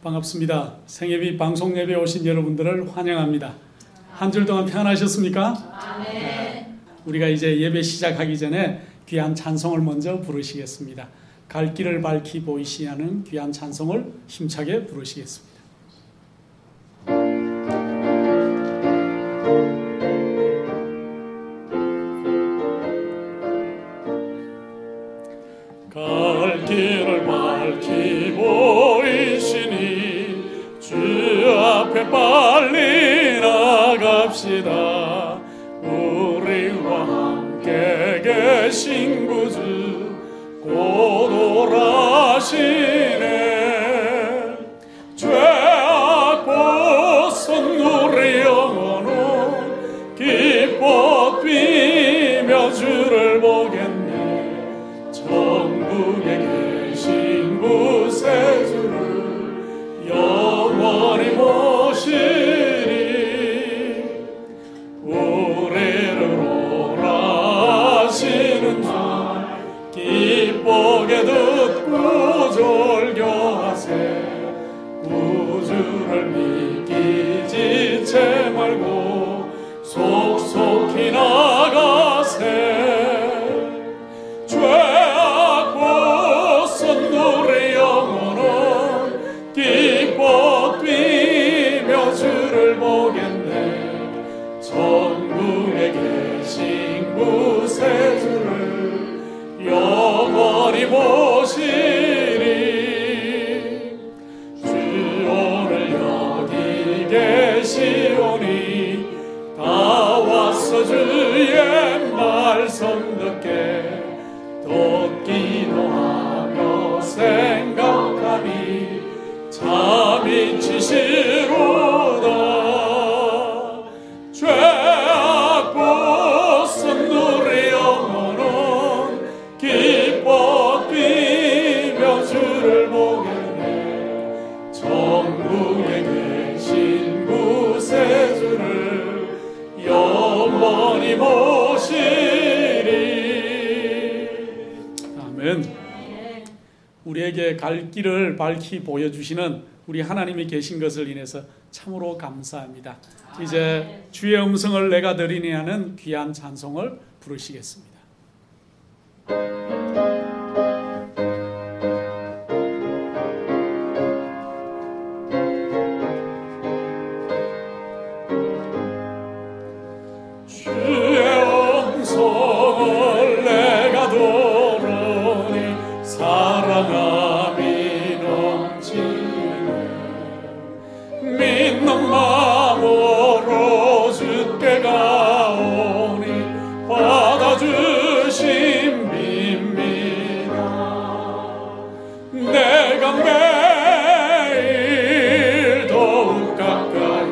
반갑습니다. 생예비 방송 예배에 오신 여러분들을 환영합니다. 한 줄 동안 평안하셨습니까? 네. 우리가 이제 예배 시작하기 전에 귀한 찬송을 먼저 부르시겠습니다. 갈 길을 밝히 보이시하는 귀한 찬송을 힘차게 부르시겠습니다. 갈 길을 밝히 보이시니 주 앞에 빨리 나갑시다. 우리와 함께 계신 구주 곧 오라시네. 죄악 벗은 우리 영혼은 기뻐 뛰며 주를 보겠네. 천국에 계신 구세주를 영원히 모시리. 우리를 오라시는 주 기쁘게 듣고 절교하세. 구주를 믿기 지체 말고 속속히 나가세. 죄악 벗은 우리 영혼은 기뻐 뛰며 주를 보겠네. 천국에 계신 구세주를 영원히 모시리. 주 오늘 여기 계시오니 다 왔어 주의 말씀 듣게. 또 기도하며 생각하니 잠이 치시로다. 죄악 벗은 우리 영혼은 기뻐 뛰며 주를 보겠네. 천국에 계신 구세주를 영원히 모시리. 우리에게 갈 길을 밝히 보여주시는 우리 하나님이 계신 것을 인해서 참으로 감사합니다. 이제 주의 음성을 내가 들으니 하는 귀한 찬송을 부르시겠습니다. 주의 음성을 내가 들으니 사랑함이 넘치네. 믿는 마음으로 주께 가오니 받아주심 빕니다. 내가 매일 더욱 가까이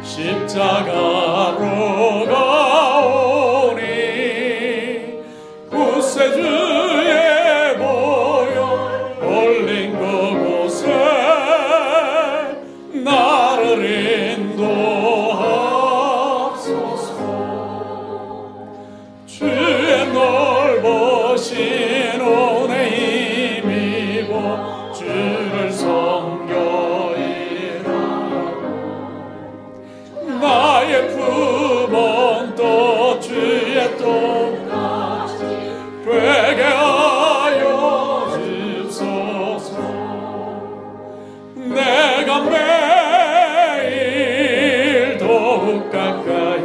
십자가로 가오니 구세주의 보혈 흘린 그곳에 나를 인도하소서. 주의 넓으신 은혜 힘입어 주를 섬겨 일하고 나의 품은 또 주의 똑같이 되게 하여 주소서. 내가 매일 더욱 가까이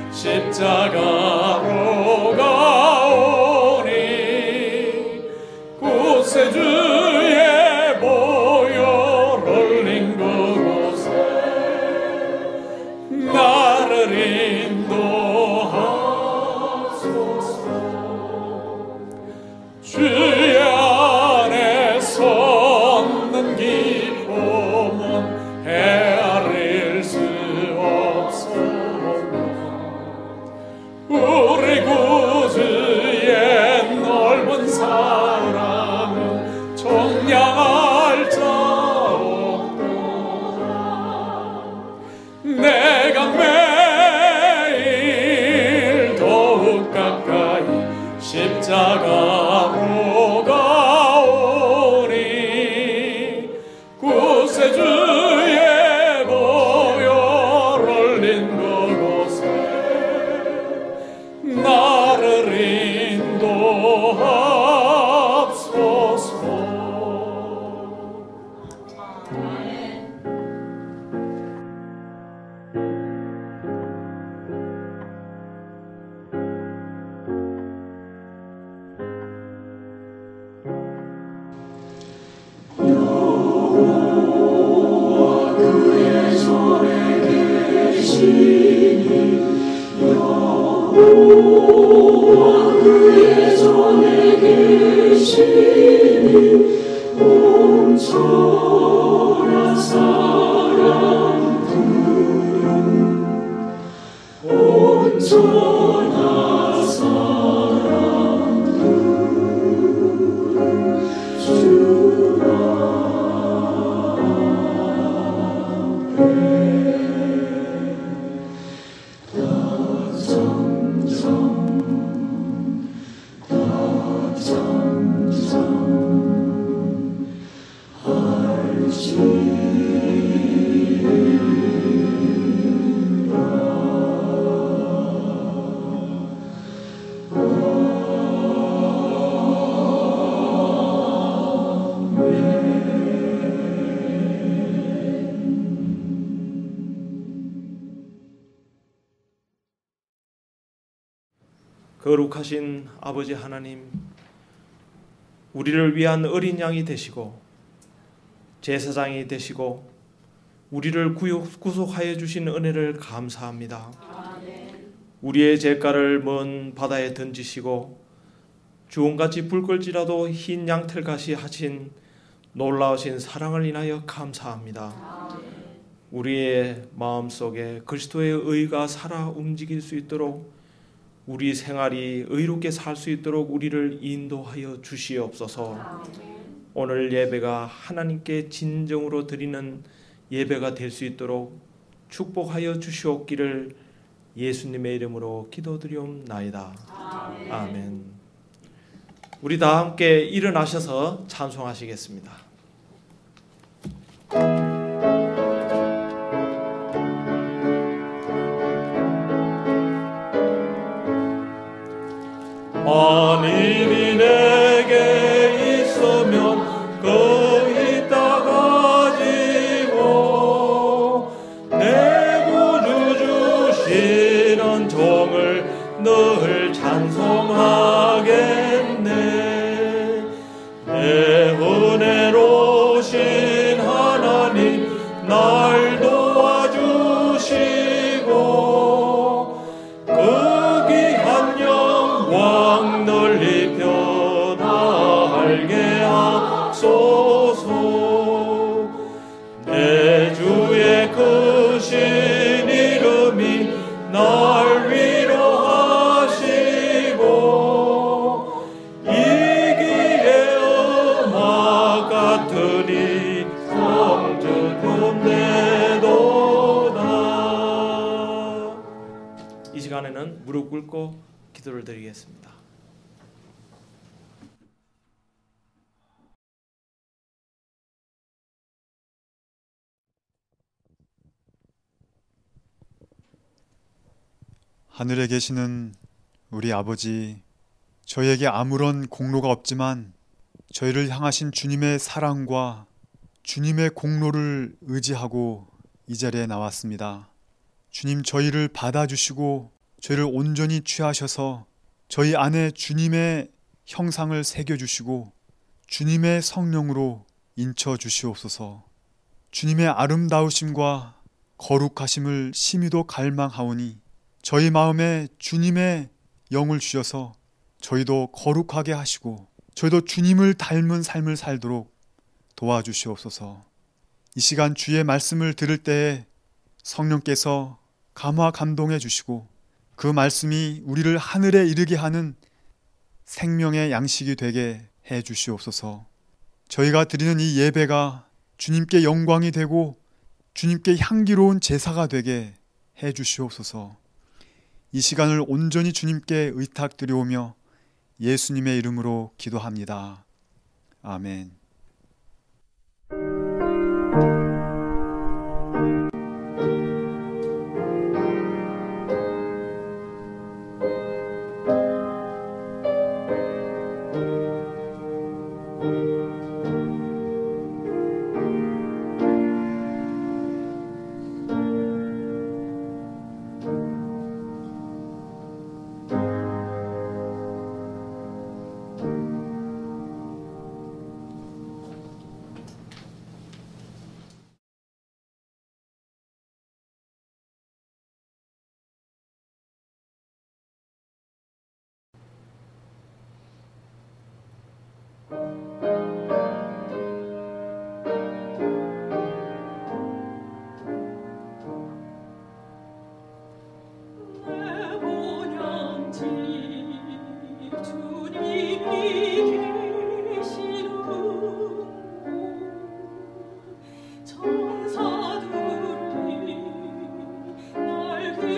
십자가로 가오니 구세주의 보혈 흘린 그곳에 나를 인도하소서. 주의 안에 섰는 기쁨은 헤아릴 수 없으나 우리 구주의 넓은 사랑은 거룩하신 아버지 하나님, 우리를 위한 어린 양이 되시고 제사장이 되시고 우리를 구속하여 주신 은혜를 감사합니다. 우리의 죄가를 먼 바다에 던지시고 주홍같이 붉을지라도 흰 양털같이 하신 놀라우신 사랑을 인하여 감사합니다. 우리의 마음속에 그리스도의 의가 살아 움직일 수 있도록, 우리 생활이 의롭게 살 수 있도록 우리를 인도하여 주시옵소서. 오늘 예배가 하나님께 진정으로 드리는 예배가 될 수 있도록 축복하여 주시옵기를 예수님의 이름으로 기도드리옵나이다. 아멘. 우리 다 함께 일어나셔서 찬송하시겠습니다. 만인이 내게 있으면 그 있다 가지고 내 구주 주시는 종을 늘 찬송하겠네. 내 은혜로우신 하나님 날 도와주시고 널리 펴다 알게 하소서. 내 주의 크신 이름이 날 위로하시고 이기의 음악 같으니 성전되도다. 이 시간에는 무릎 꿇고 기도를 드리겠습니다. 하늘에 계시는 우리 아버지, 저희에게 아무런 공로가 없지만 저희를 향하신 주님의 사랑과 주님의 공로를 의지하고 이 자리에 나왔습니다. 주님, 저희를 받아주시고 저희를 온전히 취하셔서 저희 안에 주님의 형상을 새겨주시고 주님의 성령으로 인쳐주시옵소서. 주님의 아름다우심과 거룩하심을 심히도 갈망하오니 저희 마음에 주님의 영을 주셔서 저희도 거룩하게 하시고 저희도 주님을 닮은 삶을 살도록 도와주시옵소서. 이 시간 주의 말씀을 들을 때에 성령께서 감화 감동해 주시고 그 말씀이 우리를 하늘에 이르게 하는 생명의 양식이 되게 해 주시옵소서. 저희가 드리는 이 예배가 주님께 영광이 되고 주님께 향기로운 제사가 되게 해 주시옵소서. 이 시간을 온전히 주님께 의탁드리오며 예수님의 이름으로 기도합니다. 아멘.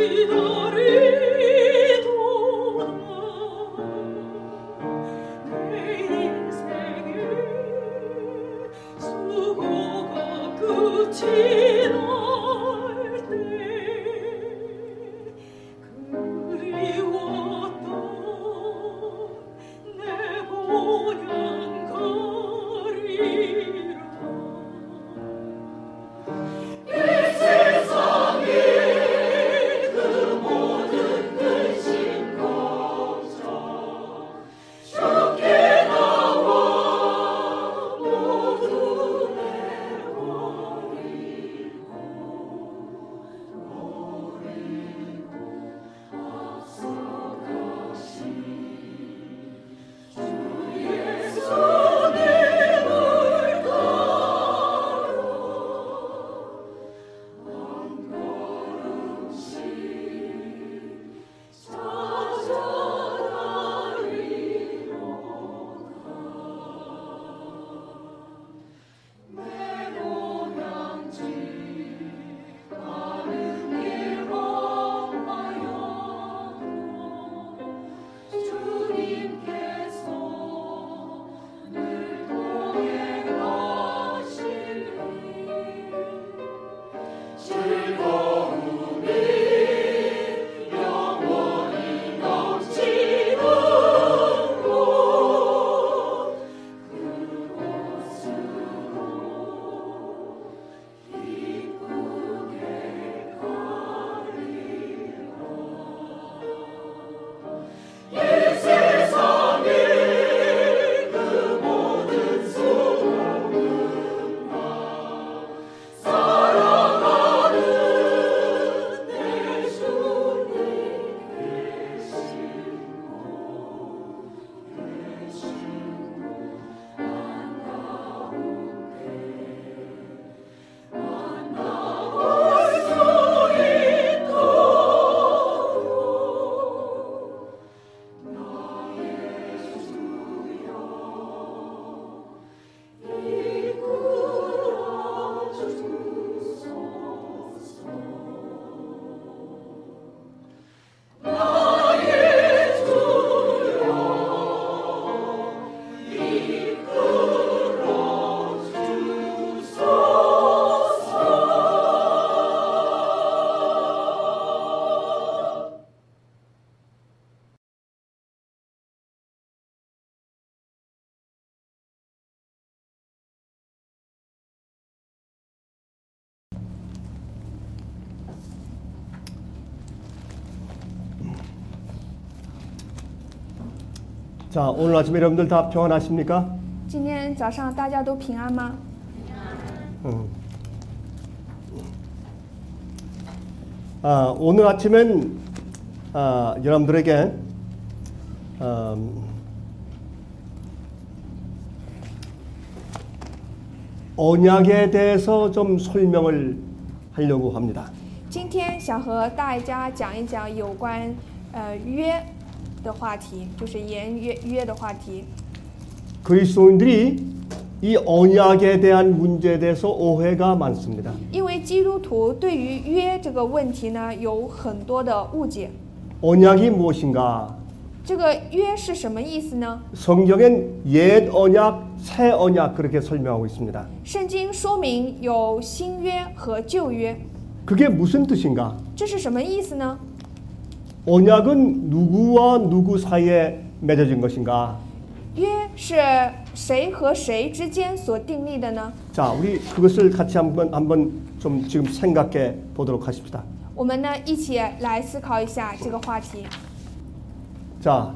자, 오늘 아침 여러분들 다 평안하십니까? 今天早上大家都平安吗？ 오늘 아침엔 여러분들에게 언약에 대해서 좀 설명을 하려고 합니다. 今天想和大家讲一讲有关约的话题，就是言约的话题。 그리스도인들이 이 언약에 대한 문제에 대해서 오해가 많습니다. 因为基督徒对于约这个问题呢有很多的误解。 언약이 무엇인가? 这个约是什么意思呢？ 성경엔 옛 언약, 새 언약 그렇게 설명하고 있습니다. 圣经说明有新约和旧约， 그게 무슨 뜻인가? 这是什么意思呢？ 언약은 누구와 누구 사이에 맺어진 것인가? 约是谁和谁之间所订立的呢？ 자, 우리 그것을 같이 한번 좀 지금 생각해 보도록 하십시다. 我们呢一起来思考一下这个话题。 자,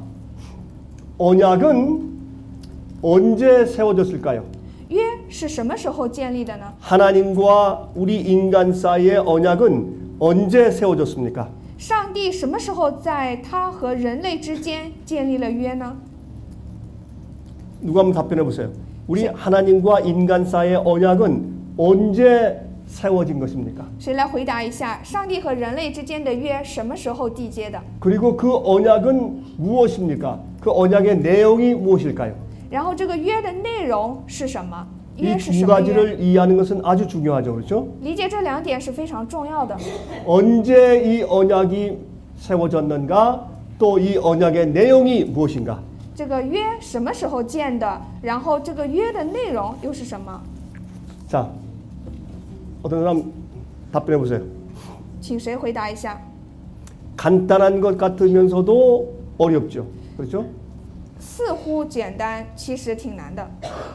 언약은 언제 세워졌을까요? 约是什么时候建立的呢？ 하나님과 우리 인간 사이의 언약은 언제 세워졌습니까? 上帝什么时候在他和人类之间建立了约呢？ 누가 한번 답변해 보세요. 우리 하나님과 인간 사이의 언약은 언제 세워진 것입니까? 谁来回答一下？上帝和人类之间的约什么时候缔结的？ 그리고 그 언약은 무엇입니까? 그 언약의 내용이 무엇일까요? 然后这个约的内容是什么？ 约 이 是 두 什么约？ 가지를 이해하는 것은 아주 중요하죠. 그렇죠? 理解这两点是非常重要的。 언제 이 언약이 세워졌는가? 또 이 언약의 내용이 무엇인가? 这个约什么时候建的？然后这个约的内容又是什么？ 자, 어떤 사람 답변해 보세요. 请谁回答一下？ 간단한 것 같으면서도 어렵죠. 그렇죠? 似乎简单，其实挺难的。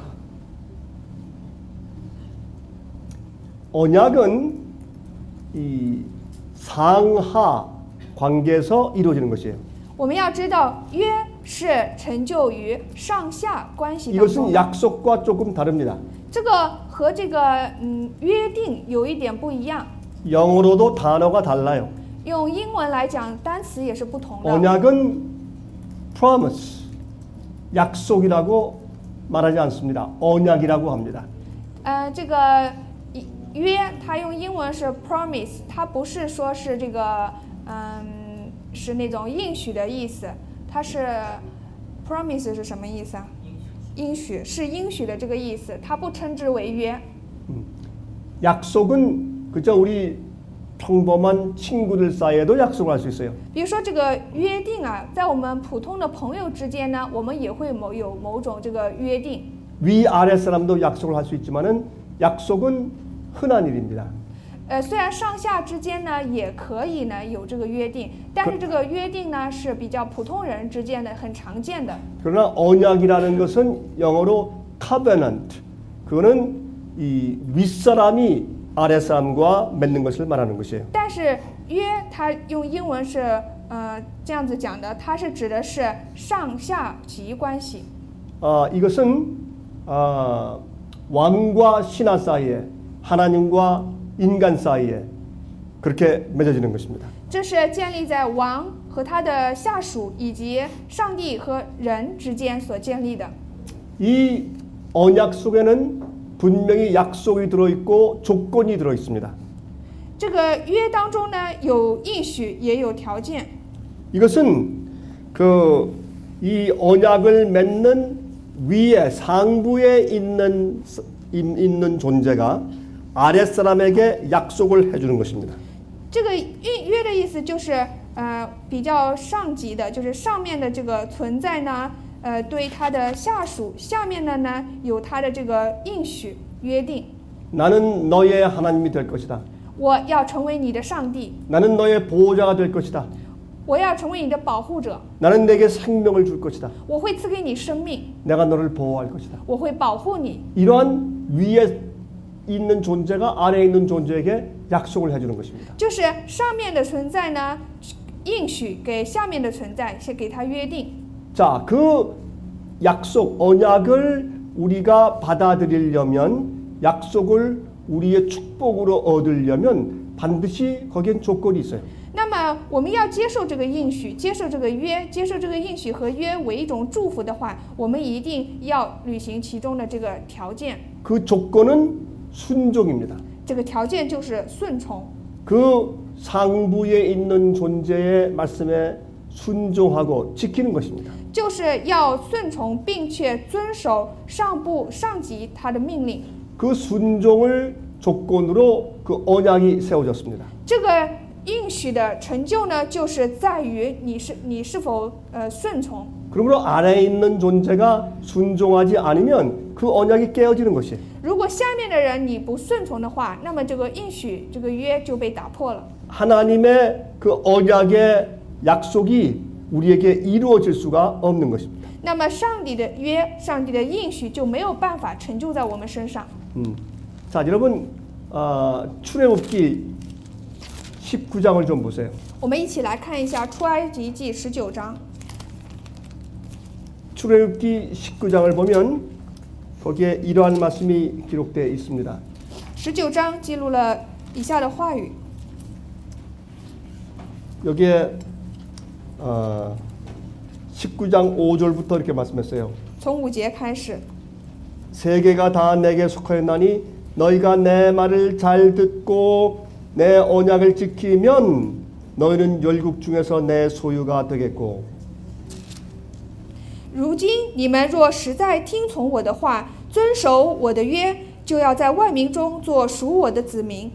언약은 이 상하 관계에서 이루어지는 것이에요. 我们要知道，约是成就于上下关系当中 이것은 的。 약속과 조금 다릅니다. 这个和这个约定有一点不一样。 영어로도 단어가 달라요. 用英文来讲，单词也是不同的。 언약은 promise, 약속이라고 말하지 않습니다. 언약이라고 합니다. 这个约，它用英文是 promise， 它不是说是这个是那种应许的意思，它是 promise 是什么意思啊？应许是应许的这个意思，它不称之为约。 약속은 그저 우리 평범한 친구들 사이에도 약속을 할 수 있어요. 比如说这个约定啊，在我们普通的朋友之间呢，我们也会有某种这个约定。 위아래 사람도 약속을 할 수 있지만은 약속은 흔한 일입니다. 虽然上下之间呢也可以呢有这个约定，但是这个约定呢是比较普通人之间的很常见的。 그러나 언약이라는 것은 영어로 covenant, 그거는 이 윗사람이 아랫사람과 맺는 것을 말하는 것이에요. 但是约它用英文是这样子讲的，它是指的是上下级关系。 이것은 왕과 신하 사이에 하나님과 인간 사이에 그렇게 맺어지는 것입니다. 这是建立在王和他的下属以及上帝和人之间所建立的。 이 언약 속에는 분명히 약속이 들어있고 조건이 들어있습니다. 这个约当中呢有应许也有条件。 이것은 이 언약을 맺는 위에 상부에 있는 존재가 아랫사람에게 약속을 해주는 것입니다. 这个约的意思就是比较上级的，就是上面的这个存在呢，对他的下属，下面的呢有他的这个应许约定。 나는 너의 하나님이 될 것이다. 我要成为你的上帝， 나는 너의 보호자가 될 것이다. 我要成为你的保护者， 나는 내게 생명을 줄 것이다. 我会赐给你生命， 내가 너를 보호할 것이다. 我会保护你。 이러한 위에 있는 존재가 아래에 있는 존재에게 약속을 해주는 것입니다. 就是上面的存在呢，应许给下面的存在，是给他约定。 자, 그 약속, 언약을 우리가 받아들이려면 약속을 우리의 축복으로 얻으려면 반드시 거기엔 조건이 있어요. 那么我们要接受这个应许，接受这个约，接受这个应许和约为一种祝福的话，我们一定要履行其中的这个条件。 그 조건은 순종입니다. 这个条件就是顺从。 그 상부에 있는 존재의 말씀에 순종하고 지키는 것입니다. 就是要顺从并且遵守上部上级他的命令。 그 순종을 조건으로 그 언약이 세워졌습니다. 这个应许的成就呢，就是在于你是否顺从。 그러므로 아래에 있는 존재가 순종하지 않으면 그 언약이 깨어지는 것이에요. 如果下面的人你不顺从的话，那么这个应许这个约就被打破了。 하나님의 그 언약의 약속이 우리에게 이루어질 수가 없는 것입니다. 那么上帝的约，上帝的应许就没有办法成就在我们身上。 자, 여러분 출애굽기 19장을 좀 보세요. 我们一起来看一下出埃及记19章。 출애굽기 19장을 보면 거기에 이러한 말씀이 기록되어 있습니다. 19章记录了以下的话语。 여기에 19장 5절부터 이렇게 말씀했어요. 从5节开始， 세계가 다 내게 속하였나니 너희가 내 말을 잘 듣고 내 언약을 지키면 너희는 열국 중에서 내 소유가 되겠고 如今你们若实在听从我的话， 遵守我的约，就要在万民中做属我的子民。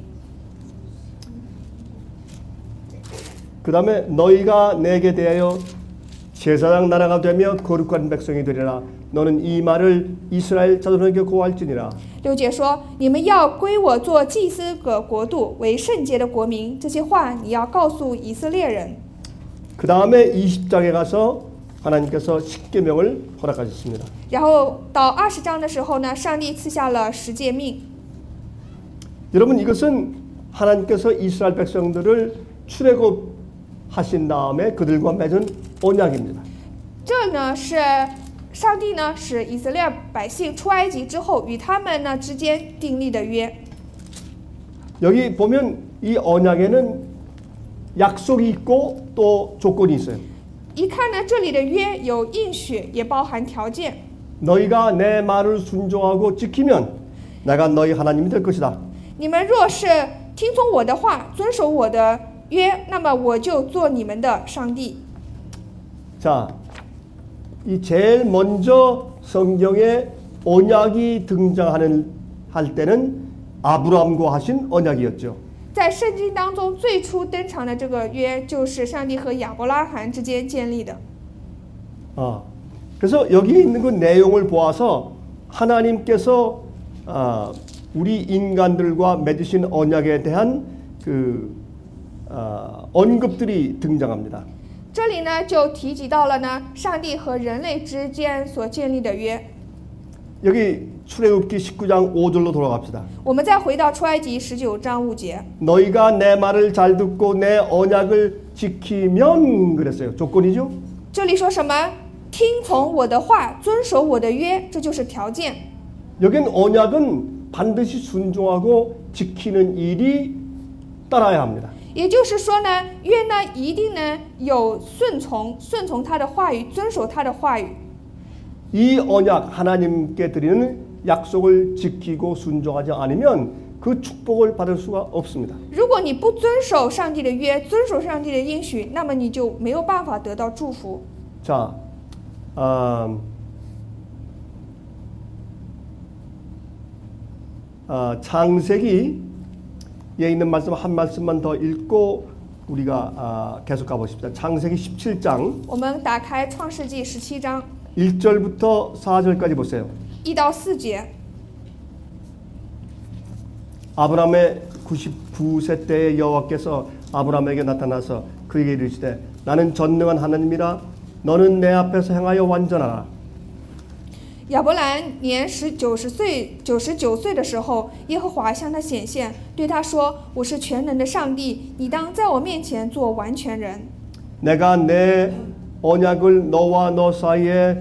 그 다음에 너희가 내게 대하여 제사장 나라가 되며 거룩한 백성이 되리라. 너는 이 말을 이스라엘 자손에게 고할지니라. 6节说：“你们要归我做祭司的国度，为圣洁的国民。”这些话你要告诉以色列人。 그 다음에 20장에 가서 하나님께서 십계명을 허락하셨습니다. 然后到20章的时候呢，上帝赐下了10诫命。 여러분 이것은 하나님께서 이스라엘 백성들을 출애굽하신 다음에 그들과 맺은 언약입니다. 这呢是上帝呢使以色列百姓出埃及之后，与他们呢之间订立的约。 여기 보면 이 언약에는 약속이 있고 또 조건이 있어요. 一看呢，这里的约有应许，也包含条件。 너희가 내 말을 순종하고 지키면 내가 너희 하나님이 될 것이다. 你们若是听从我的话，遵守我的约，那么我就做你们的上帝。 자, 이 제일 먼저 성경에 언약이 등장하는 할 때는 아브라함과 하신 언약이었죠. 在圣经当中最初登场的这个约，就是上帝和亚伯拉罕之间建立的。 그래서 여기 있는 그 내용을 보아서 하나님께서 우리 인간들과 맺으신 언약에 대한 그 언급들이 등장합니다. 这里呢就提及到了呢，上帝和人类之间所建立的约。 여기 출애굽기 19장 5절로 돌아갑시다. 我们再回到出埃及19章5节， 너희가 내 말을 잘 듣고 내 언약을 지키면 그랬어요. 조건이죠. 这里说什么？听从我的话，遵守我的约，这就是条件。 여긴 언약은 반드시 순종하고 지키는 일이 따라야 합니다. 也就是说呢，约呢一定呢有顺从他的话语，遵守他的话语。 이 언약 하나님께 드리는 약속을 지키고 순종하지 않으면 그 축복을 받을 수가 없습니다. 如果你不遵守上帝的约，遵守上帝的应许，那么你就没有办法得到祝福。 자, 창세기에 있는 말씀 한 말씀만 더 읽고 우리가 계속 가보십시다. 창세기 17장 我们打开创世纪17章 1절부터 4절까지 보세요. 1到4节。 아브라함의 99세 때에 여호와께서 아브라함에게 나타나서 그에게 이르시되 나는 전능한 하나님이라 너는 내 앞에서 행하여 완전하라. 亚伯兰年99岁的时候，耶和华向他显现，对他说：“我是全能的上帝，你当在我面前做完全人。 내가 내 언약을 너와 너 사이에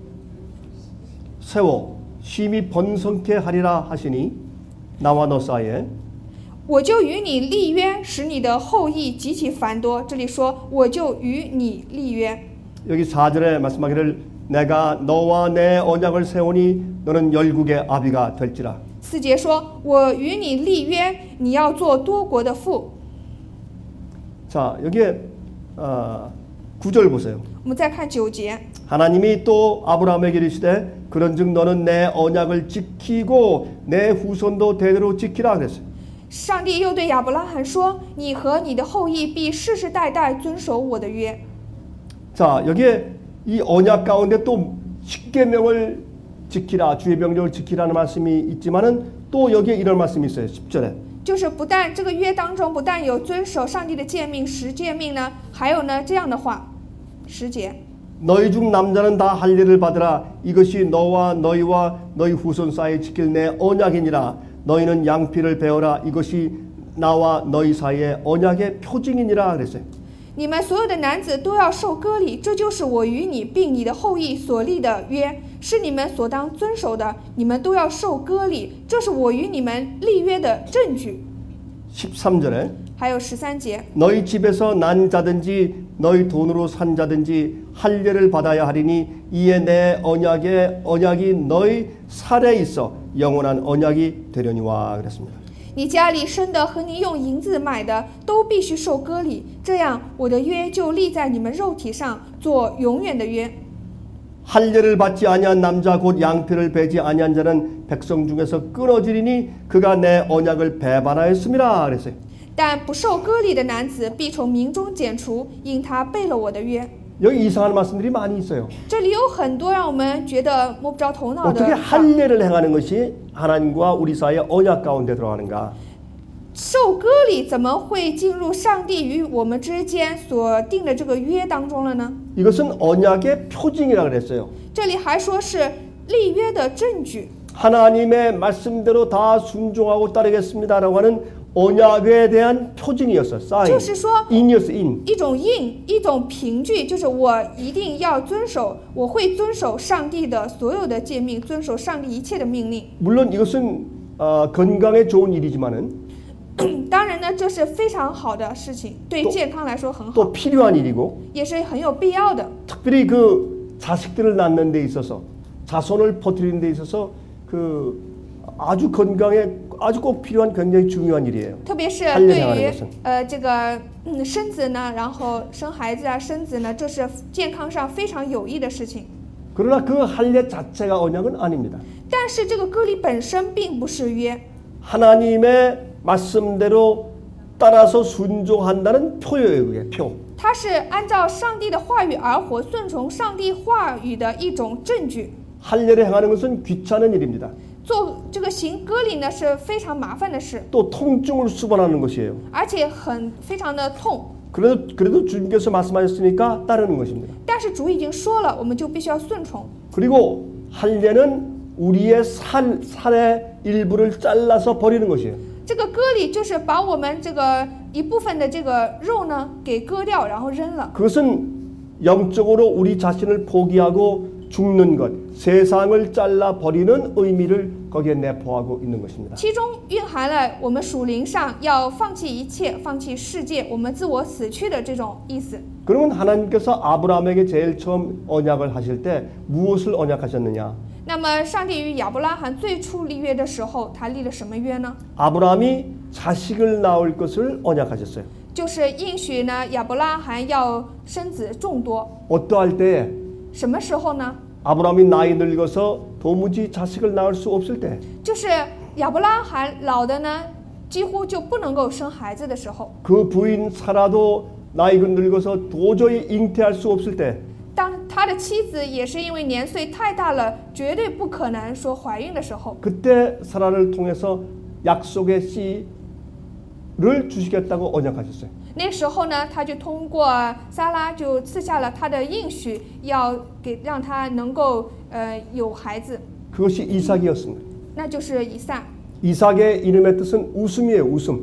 세워 심히 번성케 하리라 하시니 나와 너 사이에 我就与你立约，使你的后裔极其繁多。”这里说：“我就与你立约。” 여기 4절에 말씀하기를 내가 너와 내 언약을 세우니 너는 열국의 아비가 될지라. 4节说：“我与你立约，你要做多国的父。” 자, 여기에 9절 보세요. 我们再看9节， 하나님이 또 아브라함에게 이르시되 그런즉 너는 내 언약을 지키고 내 후손도 대대로 지키라 그랬어요. 上帝又对亚伯拉罕说：“你和你的后裔必世世代代遵守我的约。” 자, 여기에 이 언약 가운데 또 십계명을 지키라, 주의 명령을 지키라는 말씀이 있지만은 또 여기에 이런 말씀이 있어요. 10절에. 就是不但这个约当中不但有遵守上帝的诫命10诫命呢，还有呢这样的话，10节。 너희 중 남자는 다 할례를 받으라. 이것이 너와 너희와 너희 후손 사이에 지킬 내 언약이니라. 너희는 양피를 베어라. 이것이 나와 너희 사이의 언약의 표징이니라 그랬어요. 你们所有的男子都要受割礼，这就是我与你并你的后裔所立的约，是你们所当遵守的。你们都要受割礼，这是我与你们立约的证据。 13절에 还有13节， 너희 집에서 난 자든지 너희 돈으로 산 자든지 할례를 받아야 하리니 이에 내 언약이 너희 살에 있어 영원한 언약이 되려니와 그랬습니다. 你家里生的和你用银子买的都必须受割礼，这样我的约就立在你们肉体上，做永远的约。 할례를 받지 아니한 남자 곧 양피를 베지 아니한 자는 백성 중에서 끊어지리니 그가 내 언약을 배반하였습니다. 그랬어요. 但不受割礼的男子必从民中剪除，因他背了我的约。 여기 이상한 말씀들이 많이 있어요. 这里有很多让我们觉得摸不着头脑的 어떻게 话。 할례를 행하는 것이 하나님과 우리 사이의 언약 가운데 들어가는가? 受割礼怎么会进入上帝与我们之间所定的这个约当中了呢？ 이것은 언약의 표징이라 그랬어요. 这里还说是立约的证据， 하나님의 말씀대로 다 순종하고 따르겠습니다라고 하는 언약에 대한 표징이었어요. 사인. 就是说 인이었어, 인. 一种印，一种凭据，就是我一定要遵守，我会遵守上帝的所有的诫命，遵守上帝一切的命令。 물론 이것은 건강에 좋은 일이지만은 当然呢，这是非常好的事情，对健康来说很好， 또 필요한 일이고 也是很有必要的。 특별히 그 자식들을 낳는 데 있어서 자손을 퍼뜨리는 데 있어서 그 아주 건강에 아주 꼭 필요한 굉장히 중요한 일이에요. 特别是 할례를 对 행하는 于 것은 这个生子呢，然后生孩子啊，生子呢，这是健康上非常有益的事情。 그러나 그 할례 자체가 언약은 아닙니다. 但是这个割礼本身并不是约， 하나님의 말씀대로 따라서 순종한다는 표예요. 그게 표. 它是按照上帝的话语而活，顺从上帝话语的一种证据。 할례를 행하는 것은 귀찮은 일입니다. 做这个行割礼呢是非常麻烦的事， 또 통증을 수반하는 것이에요. 而且非常的痛。 그래도 주님께서 말씀하셨으니까 따르는 것입니다. 但是主已经说了，我们就必须要顺从。 그리고 할례는 우리의 살의 일부를 잘라서 버리는 것이에요. 这个割礼就是把我们这个一部分的这个肉呢给割掉，然后扔了。 그것은 영적으로 우리 자신을 포기하고 죽는 것, 세상을 잘라 버리는 의미를 거기에 내포하고 있는 것입니다. 其中蕴含了我们属灵上要放弃一切，放弃世界，我们自我死去的这种意思。 그러면 하나님께서 아브라함에게 제일 처음 언약을 하실 때 무엇을 언약하셨느냐? 那么上帝与亚伯拉罕最初立约的时候，他立了什么约呢？ 아브라함이 자식을 낳을 것을 언약하셨어요. 就是应许呢，亚伯拉罕要生子众多。 어떠할 때에 什么时候呢？ 아브라함이 나이 늙어서 도무지 자식을 낳을 수 없을 때 就是亚伯拉罕老的呢，几乎就不能够生孩子的时候。 그 부인 사라도 나이가 늙어서 도저히 잉태할 수 없을 때 当他的妻子也是因为年岁太大了，绝对不可能说怀孕的时候， 그때 사라를 통해서 약속의 씨를 주시겠다고 언약하셨어요. 那时候呢，他就通过撒拉就赐下了他的应许，要让他能够有孩子， 그것이 이삭이었습니다. 那就是以撒。 이삭의 이름의 뜻은 웃음이에요. 웃음.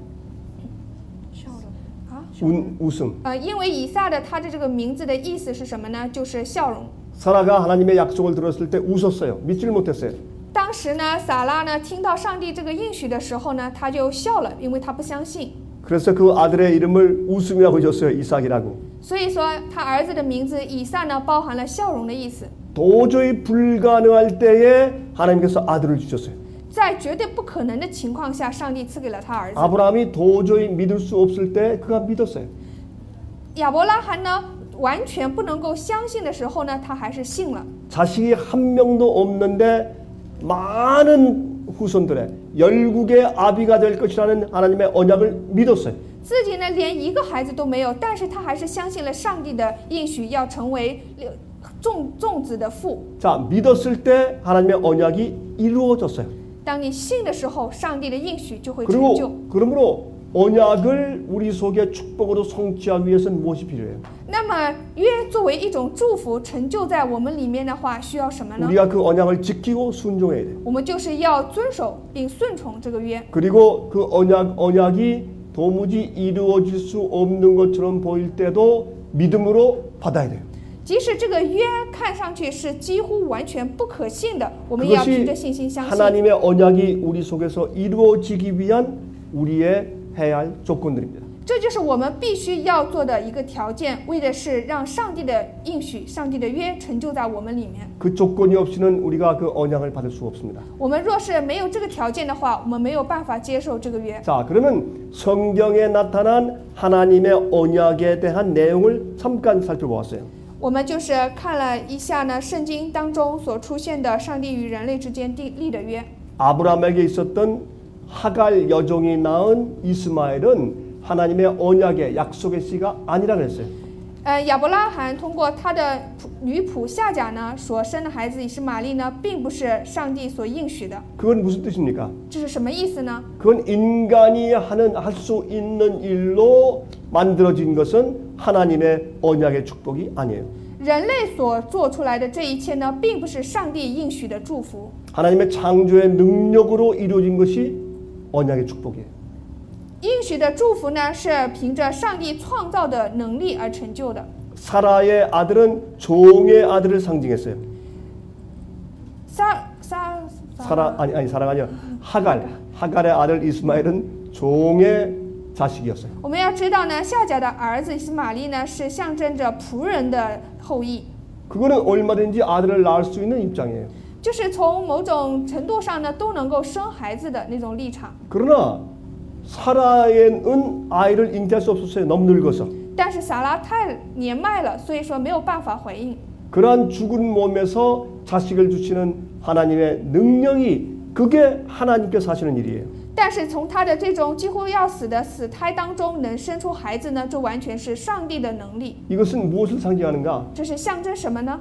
啊， 웃음. 因为以撒的他的这个名字的意思是什么呢？就是笑容。 사라가 하나님의 약속을 들었을 때 웃었어요. 믿지를 못했어요. 当时呢，撒拉呢听到上帝这个应许的时候呢，他就笑了，因为他不相信。 그래서 그 아들의 이름을 웃음이라고 지었어요. 이삭이라고. 所以说，他儿子的名字以撒呢，包含了笑容的意思。 도저히 불가능할 때에 하나님께서 아들을 주셨어요. 在绝对不可能的情况下，上帝赐给了他儿子。 아브라함이 도저히 믿을 수 없을 때 그가 믿었어요. 亚伯拉罕呢，完全不能够相信的时候呢，他还是信了。 자식이 한 명도 없는데 많은 후손들의 열국의 아비가 될 것이라는 하나님의 언약을 믿었어요. 自己呢连一个孩子都没有，但是他还是相信了上帝的应许，要成为众子的父。 자, 믿었을 때 하나님의 언약이 이루어졌어요. 当你信的时候，上帝的应许就会成就。 그러므로 언약을 우리 속에 축복으로 성취하기 위해서는 무엇이 필요해요? 那么约作为一种祝福成就在我们里面的话，需要什么呢？ 우리가 그 언약을 지키고 순종해야 돼요. 我们就是要遵守并顺从这个约。 그리고 그 언약이 도무지 이루어질 수 없는 것처럼 보일 때도 믿음으로 받아야 돼요. 即使这个约看上去是几乎完全不可信的，我们也要凭着信心相信。 하나님의 언약이 우리 속에서 이루어지기 위한 우리의 해야 할 조건들입니다. 这就是我们必须要做的一个条件，为的是让上帝的应许、上帝的约成就在我们里面。 그 조건이 없이는 우리가 그 언약을 받을 수 없습니다. 我们若是没有这个条件的话，我们没有办法接受这个约。 자, 그러면 성경에 나타난 하나님의 언약에 대한 내용을 잠깐 살펴보았어요. 我们就是看了一下呢，圣经当中所出现的上帝与人类之间立的约。 아브라함에게 있었던 하갈 여종이 낳은 이스마엘은 하나님의 언약의 약속의 씨가 아니라 그랬어요. 亚伯拉罕通过他的女仆夏甲呢所生的孩子以实玛利呢，并不是上帝所应许的。 그건 무슨 뜻입니까? 这是什么意思呢？ 그건 인간이 할 수 있는 일로 만들어진 것은 하나님의 언약의 축복이 아니에요. 人类所做出来的这一切呢，并不是上帝应许的祝福。 하나님의 창조의 능력으로 이루어진 것이 언약의 축복이에요. 应许的祝福呢，是凭着上帝创造的能力而成就的。 사라의 아들은 종의 아들을 상징했어요. 사라가 아니야. 하갈의 아들 이스마엘은 종의 자식이었어요. 我们要知道呢，夏甲的儿子以实玛利呢，是象征着仆人的后裔， 그거는 얼마든지 아들을 낳을 수 있는 입장이에요. 就是从某种程度上呢，都能够生孩子的那种立场。 그러나 사라는 아이를 잉태할 수 없었어요. 너무 늙어서. 但是撒拉太年迈了，所以说没有办法怀孕。 그러한 죽은 몸에서 자식을 주시는 하나님의 능력이 그게 하나님께서 하시는 일이에요. 但是从他的这种几乎要死的死胎当中能生出孩子呢，这完全是上帝的能力。 이것은 무엇을 상징하는가? 这是象征什么呢？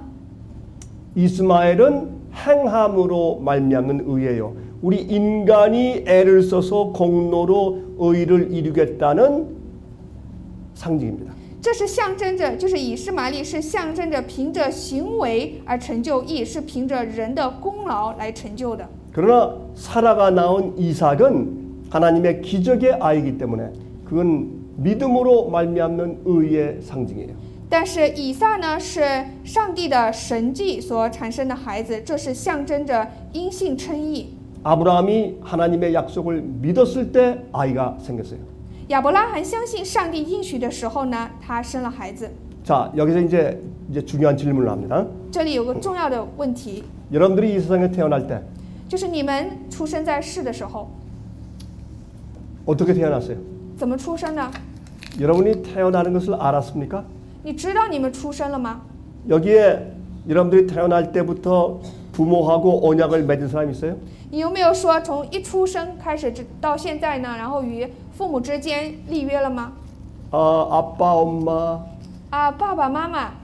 이스마엘은 행함으로 말미암는 의예요. 우리 인간이 애를 써서 공로로 의를 이루겠다는 상징입니다. 这是象征着，就是以实玛利是象征着凭着行为而成就义，是凭着人的功劳来成就的。 그러나 사라가 낳은 이삭은 하나님의 기적의 아이이기 때문에 그건 믿음으로 말미암는 의의 상징이에요. 但是以撒呢，是上帝的神迹所产生的孩子，这是象征着因信称义。 아브라함이 하나님의 약속을 믿었을 때 아이가 생겼어요. 亚伯拉罕相信上帝应许的时候呢，他生了孩子。 자, 여기서 이제 중요한 질문을 합니다. 这里有个重要的问题， 여러분들이 이 세상에 태어날 때 就是你们出生在世的时候， 어떻게 태어났어요? 怎么出生的？ 여러분이 태어나는 것을 알았습니까? 你知道你们出生了吗？ 여기에 여러분들이 태어날 때부터 부모하고 언약을 맺은 사람이 있어요? 你有没有说从一出生开始到现在呢，然后与父母之间立约了吗？ 아빠, 엄마, 啊，爸爸妈妈，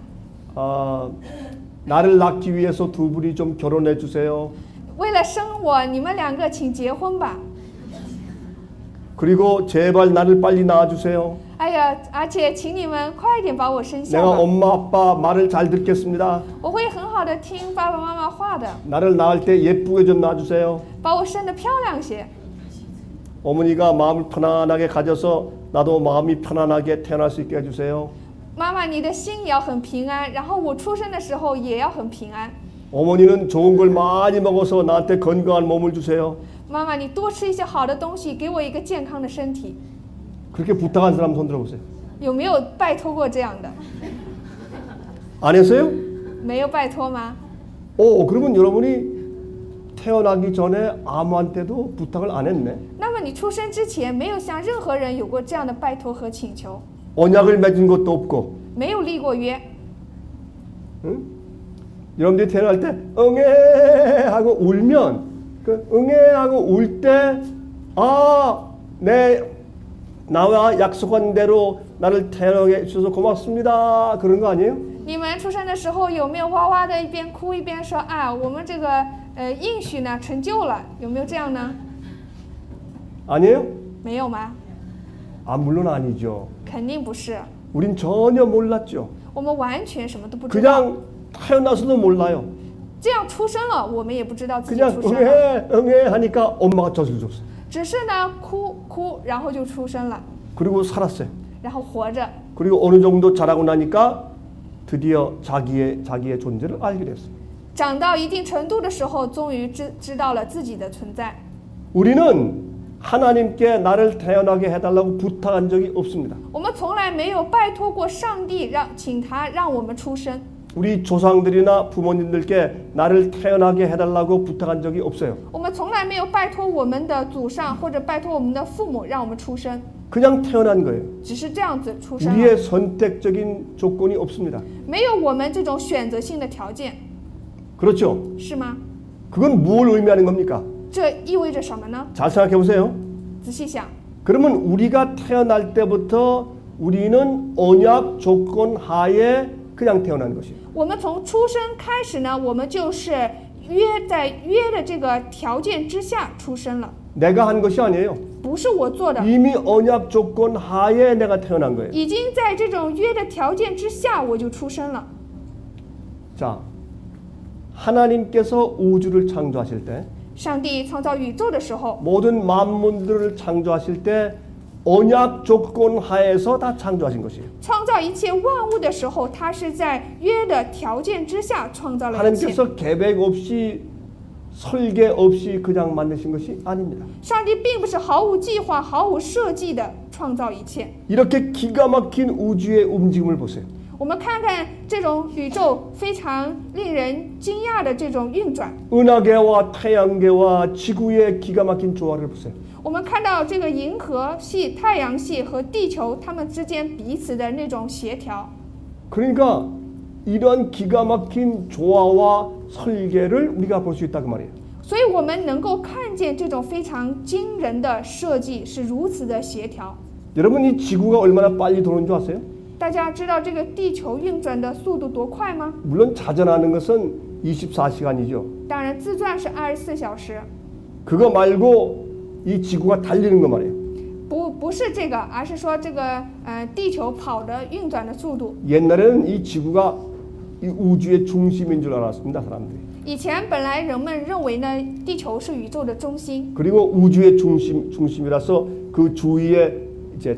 나를 낳기 위해서 두 분이 좀 결혼해 주세요. 为了生我，你们两个请结婚吧。 그리고 제발 나를 빨리 낳아 주세요. 哎呀，而且请你们快一点把我生下 내가 吧， 엄마 아빠 말을 잘 듣겠습니다. 我会很好的听爸爸妈妈话的， 나를 낳을 때 예쁘게 좀 낳아 주세요. 把我生得漂亮些。 어머니가 마음을 편안하게 가져서 나도 마음이 편안하게 태어날 수 있게 해 주세요. 妈妈，你的心也要很平安，然后我出生的时候也要很平安。 어머니는 좋은 걸 많이 먹어서 나한테 건강한 몸을 주세요. 妈妈，你多吃一些好的东西，给我一个健康的身体。 그렇게 부탁한 사람 손 들어보세요. 有没有拜托过这样的？ 안 했어요? 没有拜托吗？ 그러면 여러분이 태어나기 전에 아무한테도 부탁을 안 했네. 那么你出生之前没有向任何人有过这样的拜托和请求， 언약을 맺은 것도 없고. 没有立过约。 응? 여러분들이 태어날 때 응애 하고 울면 그 응애 하고 울 때 나와 약속한 대로 나를 태어나게 해주셔서 고맙습니다. 그런 거 아니에요? 你们出生的时候有没有哇哇的一边哭一边说啊，我们这个应许呢成就了，有没有这样呢？ 아니에요? 没有吗？ 물론 아니죠. 肯定不是， 우린 전혀 몰랐죠. 我们完全什么都不知道。 그냥 태어나서도 몰라요. 这样出生了，我们也不知道自己 그냥 出生了， 응애 하니까 엄마가 젖을 줬어요. 只是呢哭，然后就出生了， 그리고 살았어요. 然后活着。 그리고 어느 정도 자라고 나니까 드디어 자기의 존재를 알게 됐어요. 长到一定程度的时候，终于知道了自己的存在。 우리는 하나님께 나를 태어나게 해달라고 부탁한 적이 없습니다. 我们从来没有拜托过上帝请他让我们出生。 우리 조상들이나 부모님들께 나를 태어나게 해달라고 부탁한 적이 없어요. 我们从来没有拜托我们的祖上或者拜托我们的父母让我们出生。 그냥 태어난 거예요. 只是这样子出生了， 우리의 선택적인 조건이 없습니다. 没有我们这种选择性的条件， 그렇죠? 是吗？ 그건 뭘 의미하는 겁니까? 这意味着什么呢？ 잘 생각해 보세요. 仔细想， 그러면 우리가 태어날 때부터 우리는 언약 조건 하에 그냥 태어난 것이에요. 我们从出生开始呢，我们就是在约的这个条件之下出生了， 내가 한 것이 아니에요. 不是我做的， 이미 언약 조건 하에 내가 태어난 거예요. 已经在这种约的条件之下我就出生了。 자, 하나님께서 우주를 창조하실 때 上帝创造宇宙的时候， 모든 만물들을 창조하실 때 언약 조건 하에서 다 창조하신 것이에요. 创造一切万物的时候，他是在约的条件之下创造了一切。 하나님께서 계획 없이 설계 없이 그냥 만드신 것이 아닙니다. 上帝并不是毫无计划、毫无设计的创造一切。 이렇게 기가 막힌 우주의 움직임을 보세요. 我们看看这种宇宙非常令人惊讶的这种运转， 은하계와 태양계와 지구의 기가 막힌 조화를 보세요. 我们看到这个银河系、太阳系和地球它们之间彼此的那种协调。 그러니까 이런 기가 막힌 조화와 설계를 우리가 볼 수 있다 그 말이에요. 所以我们能够看见这种非常惊人的设计是如此的协调。 여러분 이 지구가 얼마나 빨리 도는 줄 아세요? 大家知道这个地球运转的速度多快吗？ 물론 자전하는 것은 24시간이죠. 当然，自转是24小时， 그거 말고 이 지구가 달리는 거 말이에요. 不是这个，而是说这个地球跑的运转的速度。 옛날에는 이 지구가 이 우주의 중심인 줄 알았습니다, 사람들이. 以前本来人们认为呢，地球是宇宙的中心， 그리고 우주의 중심이라서 그 주위에 이제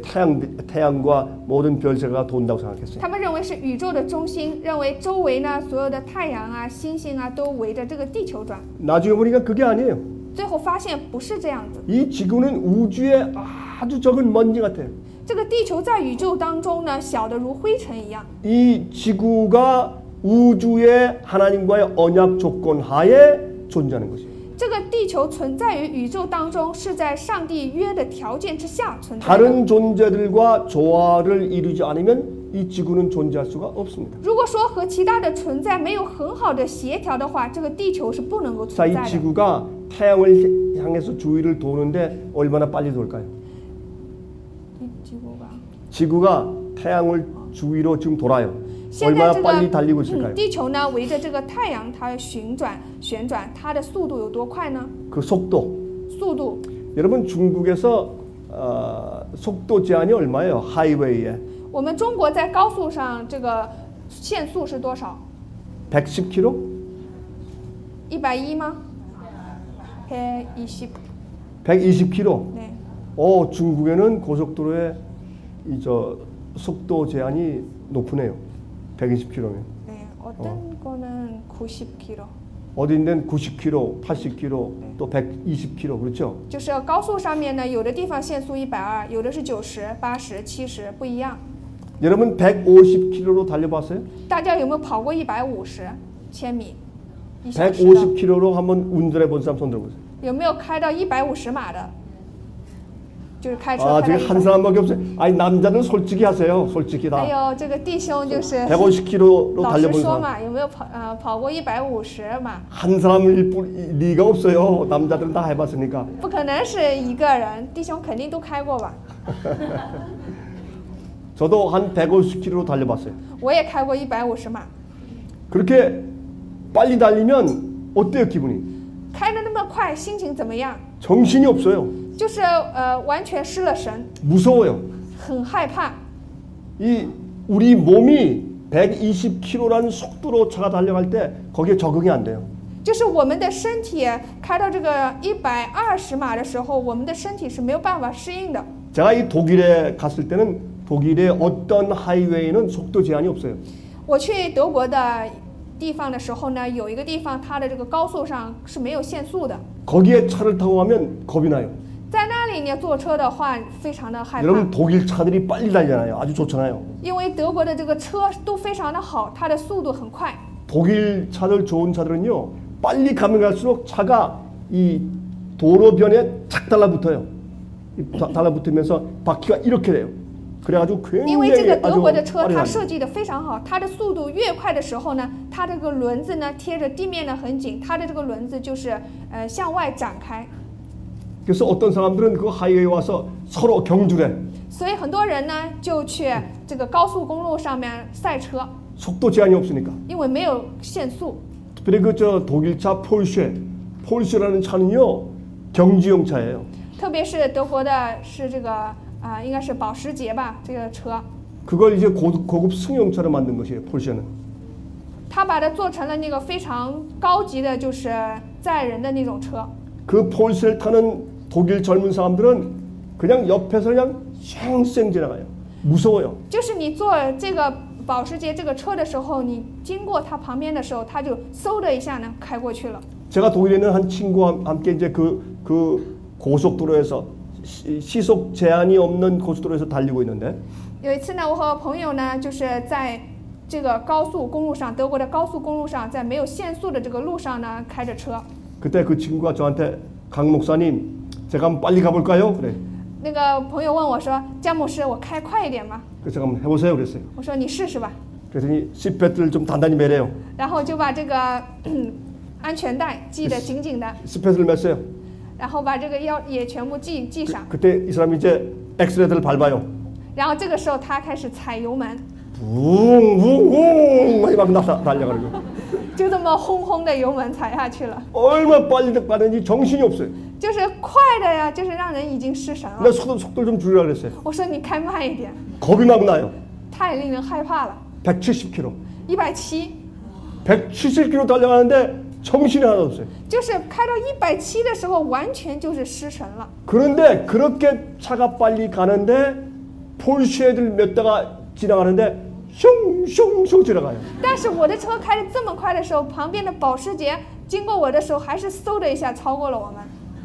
태양과 모든 별세가 돈다고 생각했어요. 他们认为是宇宙的中心，认为周围呢所有的太阳啊、星星啊都围着这个地球转。 나중에 보니까 그게 아니에요. 最后发现不是这样子， 이 지구는 우주의 아주 적은 먼지 같아요. 这个地球在宇宙当中呢，小的如灰尘一样。 이 지구가 우주의 하나님과의 언약 조건 하에 존재하는 것이에요. 这个地球存在于宇宙当中，是在上帝约的条件之下存在的。 다른 존재들과 조화를 이루지 않으면 이 지구는 존재할 수가 없습니다. 如果说和其他的存在没有很好的协调的话，这个地球是不能够 자, 存 이 在的。 지구가 태양을 향해서 주위를 도는데 얼마나 빨리 돌까요? 지구가 태양을 주위로 지금 돌아요. 现在 얼마나 这 빨리 달리고 있을까요? 地球呢围着这个太阳它旋转，它的速度有多快呢？ 그 속도. 速度， 여러분 중국에서 속도 제한이 얼마예요? 하이웨이에 我们中国在高速上这个限速是多少？ 110km? 110吗？120。 120km. 네. 중국에는 고속도로에 속도 제한이 높으네요. 120km면. 네. 어떤 거는 90km。 어디 있는 90km, 80km, 또 120km 그렇죠? 就是高速上面呢，有的地方限速120，有的是90、80、70，不一样。 여러분 150km로 달려봤어요? 大家有没有跑过150千米？1小时的？ 150km로 한번 운전해 본 사람 손 들어보세요. 有没有开到150码的？就是开车 아, 开到 지금 한 사람밖에 없어요. 아니 남자는 솔직히 하세요. 솔직히 还 다. 有这个弟兄就是 150km로 老实 달려본 说 사람 嘛，有没有跑过150码？ 한 사람일 리가 없어요. 남자들은 다 해봤으니까. 不可能是一个人，弟兄肯定都开过吧？ 저도 한 150km로 달려봤어요. 我也开过150码， 그렇게 빨리 달리면 어때요 기분이? 开的那么快，心情怎么样？ 정신이 없어요. 就是完全失了神， 무서워요. 很害怕。 이 우리 몸이 120km라는 속도로 차가 달려갈 때 거기에 적응이 안 돼요. 就是我们的身体开到这个120码的时候，我们的身体是没有办法适应的。 제가 이 독일에 갔을 때는 독일의 어떤 하이웨이는 속도 제한이 없어요. 我去德国的地方的时候呢，有一个地方它的这个高速上是没有限速的， 거기에 차를 타고 가면 겁이 나요. 在那里你坐车的话非常的害怕， 여러분 독일 차들이 빨리 달리잖아요. 아주 좋잖아요. 因为德国的这个车都非常的好，它的速度很快。 독일 차들 좋은 차들은요. 빨리 가면 갈수록 차가 이 도로변에 착 달라붙어요. 달라붙으면서 바퀴가 이렇게 돼요. 그래가지고 因为这个 굉장히 德国的 아주 车 빠르게 它 달려요. 设计的非常好，它的速度越快的时候呢，它这个轮子呢贴着地面呢很紧，它的这个轮子就是向外展开。 그래서 어떤 사람들은 그 하이웨이 와서 서로 경주래. 所以很多人呢就去这个高速公路上面赛车， 속도 제한이 없으니까. 因为没有限速。 특별히 그 독일차 폴쉐라는 차는요 경주용 차예요. 特别是德国的是这个应该是保时捷吧，这个车， 그걸 이제 고급 승용차로 만든 것이에요. 폴쉐는. 他把它做成了那个非常高级的，就是载人的那种车。 그 폴쉐를 타는 독일 젊은 사람들은 그냥 옆에서 그냥 쌩쌩 지나가요. 무서워요. 就是你坐这个保时捷这个车的时候，你经过它旁边的时候，它就嗖的一下呢开过去了。 제가 독일에 있는 한 친구와 함께 이제 그 고속도로에서 시속 제한이 없는 고속도로에서 달리고 있는데 有一次呢，我和朋友呢，就是在这个高速公路上，德国的高速公路上，在没有限速的这个路上呢，开着车。 그때 그 친구가 저한테 강 목사님 제가 한번 빨리 가볼까요? 그래. 那个朋友问我说：“詹牧师，我开快一点吗 그래서 제가 한번 해보세요 그랬어요. ？” 我说：“你试试吧。 그랬더니 시트벨트를 좀 단단히 매래요. ” 然后就把这个安全带系得紧紧的， 시트벨트를 맸어요. 然后把这个腰也全部系上。 그때 이 사람이 이제 엑셀레터를 밟아요. 然后这个时候他开始踩油门， 붕붕붕 막 달려가는 거. 就这么轰轰的油门踩下去了。 얼마나 빨리 가는지 정신이 없어요. 就是快的呀，就是让人已经失神了。 내가 속도를 좀 줄이라 그랬어요. 我说你开慢一点， 겁이 막 나요. 太令人害怕了。 170km. 170， 170km 달려가는데 정신이 하나도 없어요. 就是开到170的时候，完全就是失神了。 그런데 그렇게 차가 빨리 가는데 폴쉐들 몇 대가 지나가는데 슝슝슝 지나가요. 但是我的车开得这么快的时候，旁边的保时捷经过我的时候，还是嗖的一下超过了我们。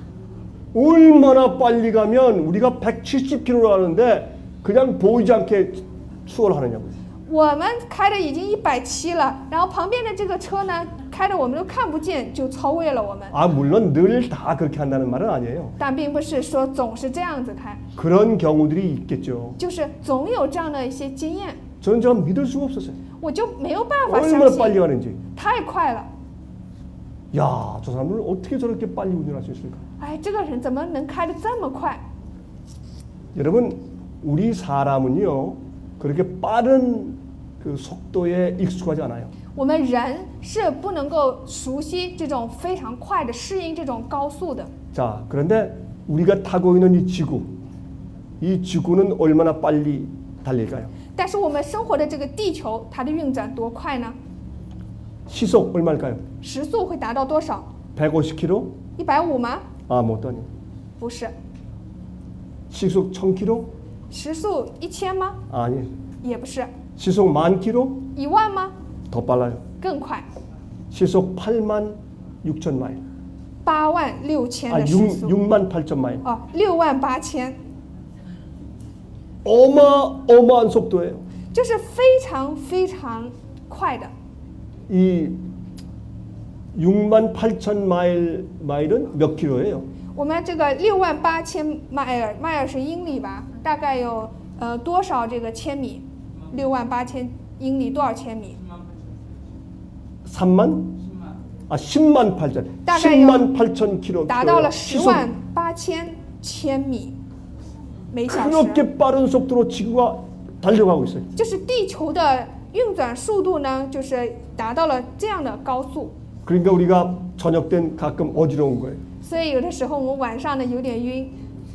얼마나 빨리 가면 우리가 170km로 가는데 그냥 보이지 않게 추월하느냐고요. 我们开的已经170了，然后旁边的这个车呢，开的我们都看不见，就超越了我们。 아 물론 늘 다 그렇게 한다는 말은 아니에요. 但并不是说总是这样子开， 그런 경우들이 있겠죠. 就是总有这样的一些经验， 저는 제가 믿을 수가 없었어요. 我就没有办法相 얼마나 빨리 信， 가는지. 太快了。 야, 저 사람을 어떻게 저렇게 빨리 운전할 수 있을까? 哎，这个人怎么能开得这么快？ 여러분, 우리 사람은요 그렇게 빠른 그 속도에 익숙하지 않아요. 我们人是不能够熟悉这种非常快的适应这种高速的。 자, 그런데 우리가 타고 있는 이 지구는 얼마나 빨리 달릴까요? 但是我们生活的这个地球，它的运转多快呢？ 시속 얼마일까요? 时速会达到多少？ 150km? 150吗？ 아, 못하니. 不是。 시속 1000km? 时速1000吗？ 아니. 也不是。 시속 10,000km? 10000吗？ 더 빨라요. 更快。 시속 86,000마일. 86000 아, 的时速。 68,000마일. 哦，68000， 어마어마한 속도예요. 就是非常非常快的。 이 68,000마일은 몇 킬로예요? 我们这个68000迈尔，迈尔是英里吧？大概有多少这个千米？68000英里多少千米？ 3만? 아, 10만 8천. 大概有 10만 8천 킬로. 达到了108000千米每小时。 그렇게 빠른 속도로 지구가 달려가고 있어요. 就是地球的运转速度呢，就是达到了这样的高速。 그러니까 우리가 저녁 땐 가끔 어지러운 거예요. 所以有的时候我们晚上呢有点晕。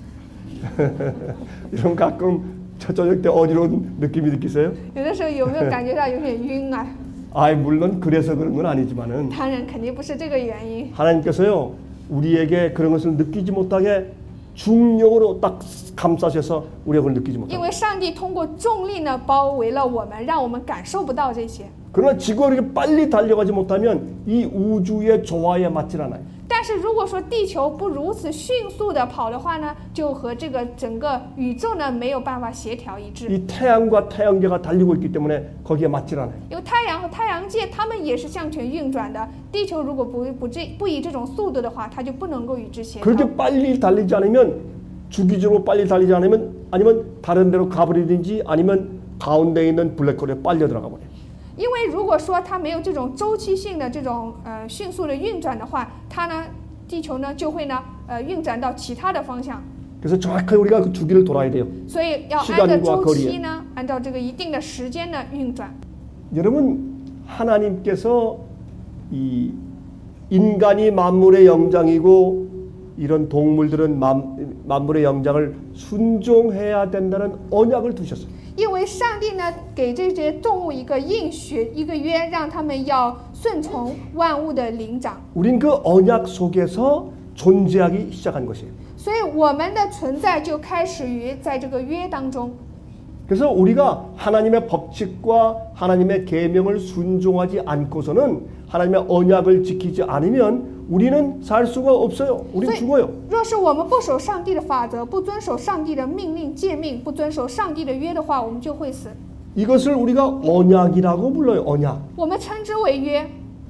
이런 가끔 저녁 때 어지러운 느낌이 느끼세요? 有的时候有没有感觉到有点晕啊？ 아, 물론 그래서 그런 건 아니지만은 当然肯定不是这个原因。 하나님께서요 우리에게 그런 것을 느끼지 못하게 중력으로 딱 감싸셔서 우리가 그걸 느끼지 因 못하고. 为上帝通过重力呢包围了我们，让我们感受不到这些。 그러나 지구가 이렇게 빨리 달려가지 못하면 이 우주의 조화에 맞질 않아요. 但是如果说地球不如此迅速的跑的话呢，就和这个整个宇宙呢没有办法协调一致。 이 태양과 태양계가 달리고 있기 때문에 거기에 맞질 않아요. 因为太阳和太阳界它们也是向前运转的，地球如果不以这种速度的话，它就不能够与之协调。 그렇게 빨리 달리지 않으면 주기적으로 빨리 달리지 않으면 아니면 다른 데로 가버리든지 아니면 가운데 있는 블랙홀에 빨려 들어가 버려요. 因为如果说它没有这种周期性的这种迅速的运转的话，它呢，地球呢就会呢运转到其他的方向。 그래서 정확하게 우리가 그 주기를 돌아야 돼요. 所以要按照周期呢，按照这个一定的时间呢运转。 여러분 하나님께서 이 인간이 만물의 영장이고 이런 동물들은 만물의 영장을 순종해야 된다는 언약을 두셨어요. 因为上帝呢给这些动物一个应许，一个约，让他们要顺从万物的灵长。 우린 그 언약 속에서 존재하기 시작한 것이에요. 所以我们的存在就开始于在这个约当中。 그래서 우리가 하나님의 법칙과 하나님의 계명을 순종하지 않고서는 하나님의 언약을 지키지 않으면 우리는 살 수가 없어요. 우린 죽어요. 若是我们不守上帝的法则，不遵守上帝的命令诫命，不遵守上帝的约的话，我们就会死。 이것을 우리가 언약이라고 불러요. 언약. 我们称之为约。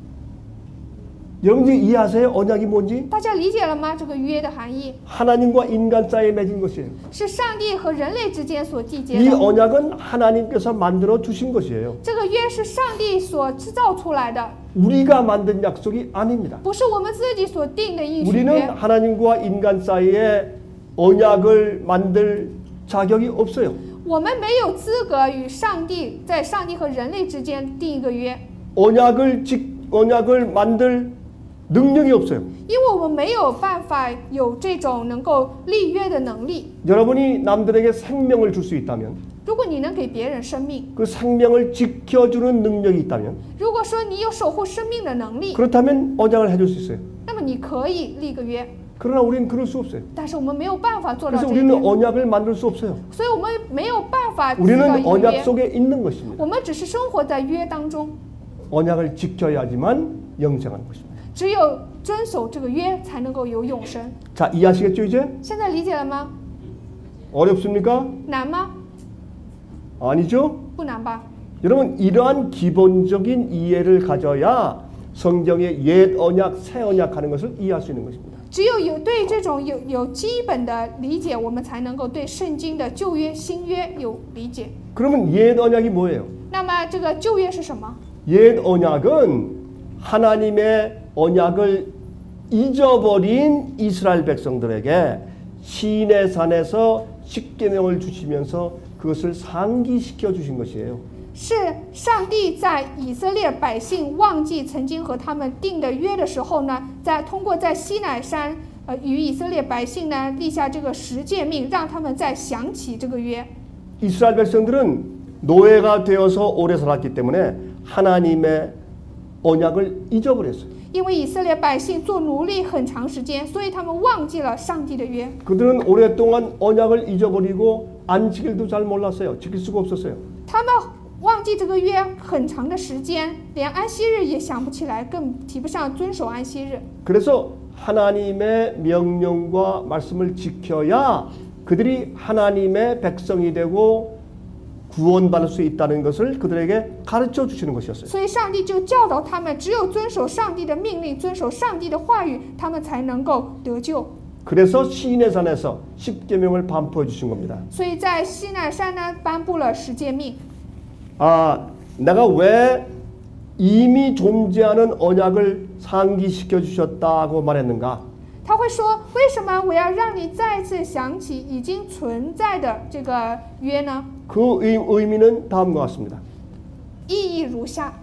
여러분들 이해하세요? 언약이 뭔지? 大家理解了吗？这个约的含义 하나님과 인간 사이에 맺은 것이에요. 是上帝和人类之间所缔结 이 的。 언약은 하나님께서 만들어 주신 것이에요. 这个约是上帝所制造出来的， 우리가 만든 약속이 아닙니다. 不是我们自己所定的应许 우리는 约。 하나님과 인간 사이에 언약을 만들 자격이 없어요. 我们没有资格与上帝在上帝和人类之间定一个约， 언약을 만들 능력이 없어요. 因为我们没有办法有这种能够立约的能力。 여러분이 남들에게 생명을 줄 수 있다면 如果你能给别人生命， 그 생명을 지켜주는 능력이 있다면 如果说你有守护生命的能力， 그렇다면 언약을 해줄 수 있어요. 那么你可以立个约。 그러나 우리는 그럴 수 없어요. 但是我们没有办法做到 그래서 这一 우리는 点， 언약을 만들 수 없어요. 所以我们没有办法制造 우리는 一个 언약 约。 속에 있는 것입니다. 我们只是生活在约当中， 언약을 지켜야지만 영생하는 것입니다. 只有遵守这个约，才能够有永生。 자, 이해하시겠죠 이제? 现在理解了吗？ 어렵습니까? 难吗？ 아니죠? 不难吧？ 여러분 이러한 기본적인 이해를 가져야 성경의 옛 언약, 새 언약 하는 것을 이해할 수 있는 것입니다. 只有对这种有基本的理解，我们才能够对圣经的旧约、新约有理解。 그러면 옛 언약이 뭐예요? 那么这个旧约是什么？ 옛 언약은 하나님의 언약을 잊어버린 이스라엘 백성들에게 시내산에서 십계명을 주시면서 그것을 상기시켜 주신 것이에요. 是上帝在以色列百姓忘记曾经和他们定的约的时候呢，通过在西乃山与以色列百姓呢立下这个十诫命，让他们再想起这个约。 이스라엘 백성들은 노예가 되어서 오래 살았기 때문에 하나님의 언약을 잊어버렸어요. 因为以色列百姓做奴隶很长时间，所以他们忘记了上帝的约。 그들은 오랫동안 언약을 잊어버리고 안지킬도 잘 몰랐어요. 지킬 수가 없었어요. 他们忘记这个约很长的时间，连安息日也想不起来，更提不上遵守安息日。 그래서 하나님의 명령과 말씀을 지켜야 그들이 하나님의 백성이 되고 구원받을 수 있다는 것을 그들에게 가르쳐 주시는 것이었어요. 所以上帝就教导他们，只有遵守上帝的命令，遵守上帝的话语，他们才能够得救。 그래서 시내산에서 십계명을 반포해 주신 겁니다. 所以在西乃山呢颁布了十诫命。 아, 내가 왜 이미 존재하는 언약을 상기시켜 주셨다고 말했는가? 他会说，为什么我要让你再次想起已经存在的这个约呢？ 그 의미는 다음과 같습니다. 意义如下：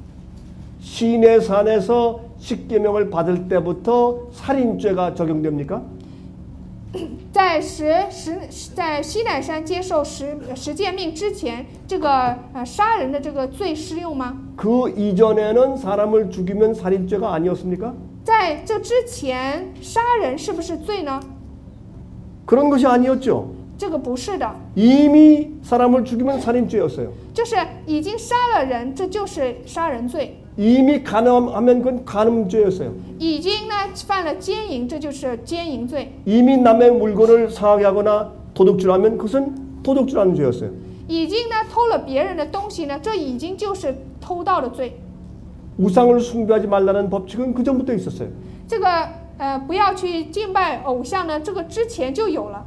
시내산에서 십계명을 받을 때부터 살인죄가 적용됩니까? 在西乃山接受十诫命之前，这个杀人的这个罪适用吗？ 그 이전에는 사람을 죽이면 살인죄가 아니었습니까? 在这之前，杀人是不是罪呢？ 그런 것이 아니었죠. 这个不是的， 이미 사람을 죽이면 살인죄였어요. 就是已经杀了人，这就是杀人罪； 이미 간음하면 그건 간음죄였어요. 已经呢犯了奸淫，这就是奸淫罪； 이미 남의 물건을 상하게 하거나 도둑질하면 그것은 도둑질하는 죄였어요. 已经呢偷了别人的东西呢，这已经就是偷盗的罪。 우상을 숭배하지 말라는 법칙은 그 전부터 있었어요. 这个不要去敬拜偶像呢，这个之前就有了。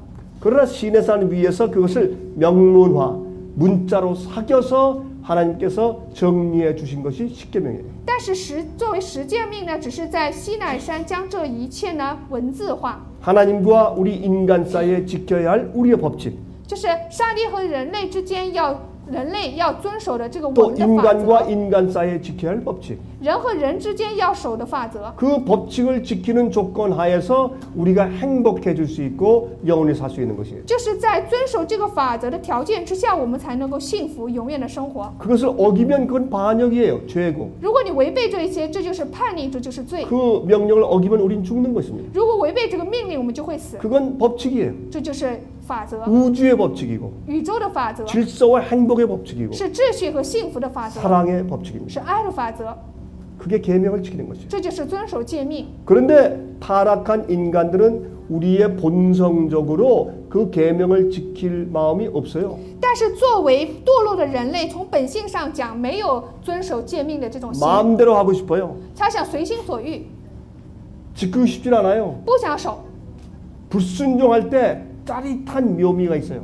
그러나 시내산 위에서 그것을 명문화, 문자로 사겨서 하나님께서 정리해 주신 것이 십계명이에요. 但是作为十诫命呢，只是在西乃山将这一切呢文字化， 하나님과 우리 인간 사이에 지켜야 할 우리의 법칙, 就是上帝和人类之间人类要遵守的这个 또 文的法 인간과 则， 인간 사이에 지켜야 할 법칙. 人和人之间要守的法则。 그 법칙을 지키는 조건 하에서 우리가 행복해질 수 있고 영원히 살 수 있는 것이에요. 就是在遵守这个法则的条件之下，我们才能够幸福永远的生活。 그것을 어기면 그건 반역이에요. 죄고. 如果你违背这一些，这就是叛逆，这就是罪。 그 명령을 어기면 우린 죽는 것입니다. 如果违背这个命令，我们就会死， 그건 법칙이에요. 这就是法则， 우주의 법칙이고 宇宙的法则， 질서와 행복의 법칙이고 是秩序和幸福的法则， 사랑의 법칙입니다. 是爱的法则， 그게 계명을 지키는 것이에요. 这就是遵守诫命。 그런데 타락한 인간들은 우리의 본성적으로 그 계명을 지킬 마음이 없어요. 但是作为堕落的人类，从本性上讲，没有遵守诫命的这种心， 마음대로 하고 싶어요. 他想随心所欲， 지키고 싶진 않아요. 不想守。 불순종할 때 짜릿한 묘미가 있어요.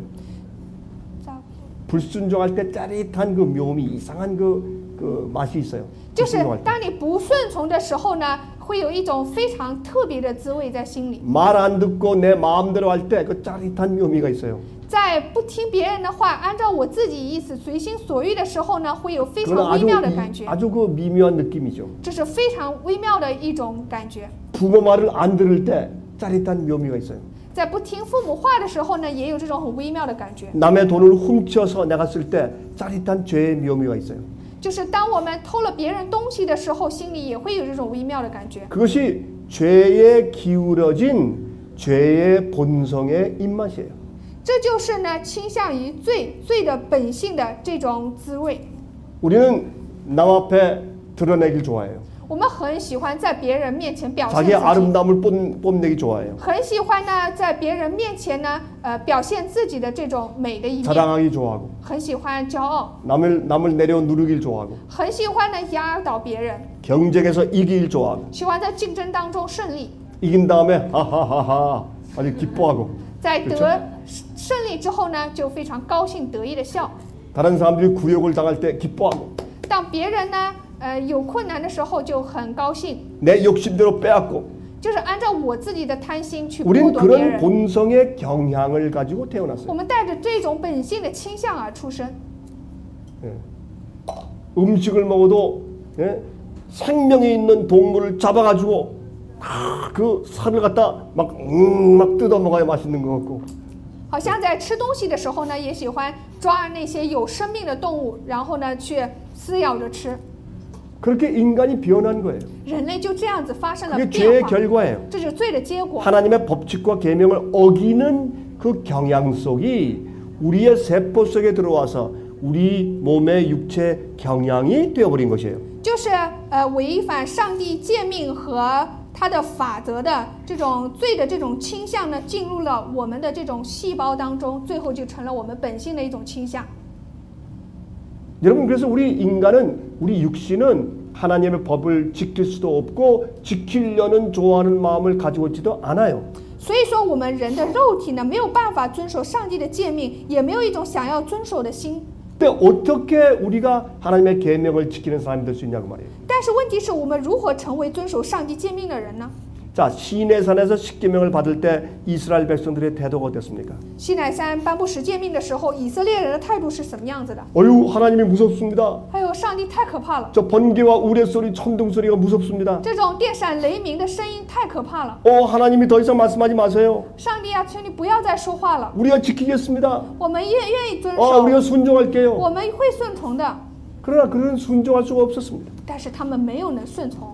불순종할 때 짜릿한 그 묘미, 이상한 그 맛이 있어요. 就是 불순종할 때. 当你不顺从的时候呢，会有一种非常特别的滋味在心里。 말 안 듣고 내 마음대로 할 때 그 짜릿한 묘미가 있어요. 在不听别人的话，按照我自己意思随心所欲的时候呢，会有非 그건 常微妙的感觉， 아주 그 미묘한 느낌이죠. 这是非常微妙的一种感觉。 부모 말을 안 들을 때 짜릿한 묘미가 있어요. 在不听父母话的时候呢，也有这种很微妙的感觉。 남의 돈을 훔쳐서 내가 쓸 때 짜릿한 죄의 묘미가 있어요. 就是当我们偷了别人东西的时候，心里也会有这种微妙的感觉。 그것이 죄에 기울어진 죄의 본성의 입맛이에요. 这就是呢，倾向于罪的本性的这种滋味。 우리는 남 앞에 드러내길 좋아해요. 我们很喜欢在别人面前表现 자기의 自己， 아름다움을 뽐내기 좋아해요. 很喜欢呢在别人面前呢，表现自己的这种美的一面， 자랑하기 좋아하고 很喜欢骄傲， 남을 내려 누르길 좋아하고 很喜欢呢压倒别人， 경쟁에서 이길 좋아하고 喜欢在竞争当中胜利， 이긴 다음에 하하하하 아주 기뻐하고 在得胜利之后呢，就非常高兴得意的笑。 다른 사람들이 구역을 당할 때 기뻐하고 当别人呢，有困难的时候就很高兴， 내 욕심대로 빼앗고 就是按照我自己的贪心去剥 우린 夺别 그런 人。 본성의 경향을 가지고 我 태어났어요. 们带着这种本性的倾向而出生。 예. 음식을 먹어도 예? 생명이 있는 동물을 잡아가지고 그 살을 갖다 막 뜯어 먹어야 맛있는 것 같고 好像在吃东西的时候呢，也喜欢抓那些有生命的动物，然后呢去撕咬着吃。 그렇게 인간이 변한 거예요. 人类就这样子发生了 그게 变 죄의 化， 결과예요. 这就是罪的结果。 하나님의 법칙과 계명을 어기는 그 경향 속이 우리의 세포 속에 들어와서 우리 몸의 육체 경향이 되어버린 것이에요. 就是违反上帝诫命和他的法则的这种罪的这种倾向呢，进入了我们的这种细胞当中，最后就成了我们本性的一种倾向。 여러분 그래서 우리 인간은 우리 육신은 하나님의 법을 지킬 수도 없고 지키려는 좋아하는 마음을 가지고 있지도 않아요. 所以说，我们人的肉体呢，没有办法遵守上帝的诫命，也没有一种想要遵守的心。 근데 어떻게 우리가 하나님의 계명을 지키는 사람이 될 수 있냐고 말이에요. 但是问题是我们如何成为遵守上帝诫命的人呢？ 자, 시내산에서 십계명을 받을 때 이스라엘 백성들의 태도가 어땠습니까? 西乃山颁布十诫命的时候，以色列人的态度是什么样子的？ 어휴 하나님이 무섭습니다. 还有上帝太可怕了， 저 번개와 우레소리 천둥소리가 무섭습니다. 这种电闪雷鸣的声音太可怕了。 하나님이 더 이상 말씀하지 마세요. 上帝啊，求你不要再说话了， 우리가 지키겠습니다. 我们愿意遵 우리가 守， 순종할게요. 我们会顺从的。 그러나 그는 순종할 수가 없었습니다. 但是他们没有能顺从，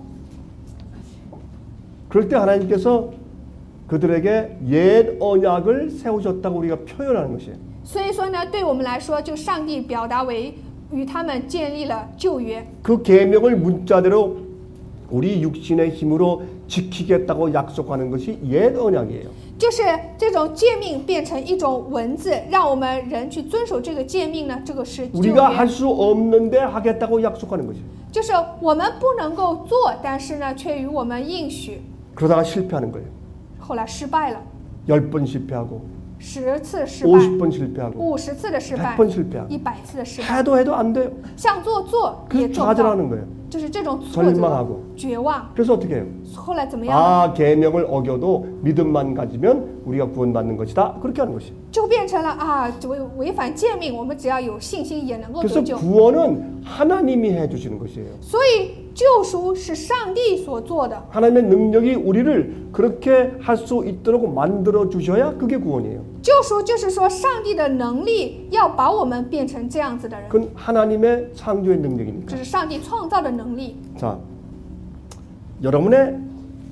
그럴 때 하나님께서 그들에게 옛 언약을 세우셨다고 우리가 표현하는 것이에요. 所以说呢，对我们来说，就上帝表达为与他们建立了旧约。 그 계명을 문자대로 우리 육신의 힘으로 지키겠다고 약속하는 것이 옛 언약이에요. 就是这种诫命变成一种文字，让我们人去遵守这个诫命呢，这个是旧 우리가 约 할 。수 없는데 하겠다고 약속하는 것이에요. 就是我们不能够做，但是呢，却与我们应许， 그러다가 실패하는 거예요. 后来失败了， 10번 실패하고 10次失败， 50번 실패하고 50次的失败， 100번 실패하고 100次的失败， 해도 안 돼요. 想做也 그래서 做不到， 좌절하는 거예요. 就是这种挫折、 절망하고 绝望。 그래서 어떻게 해요? 后来怎么样呢？ 아, 계명을 어겨도 믿음만 가지면 우리가 구원받는 것이다. 그렇게 하는 것이에요. 就变成了啊，违反诫命，我们只要有信心也能够 그래서 得救。 구원은 하나님이 해주시는 것이에요. 所以救赎是上帝所做的， 하나님의 능력이 우리를 그렇게 할 수 있도록 만들어 주셔야 그게 구원이에요. 救赎就是说上帝的能力要把我们变成这样子的人， 그건 하나님의 창조의 능력이니까. 这是上帝创造的能力。 자, 여러분의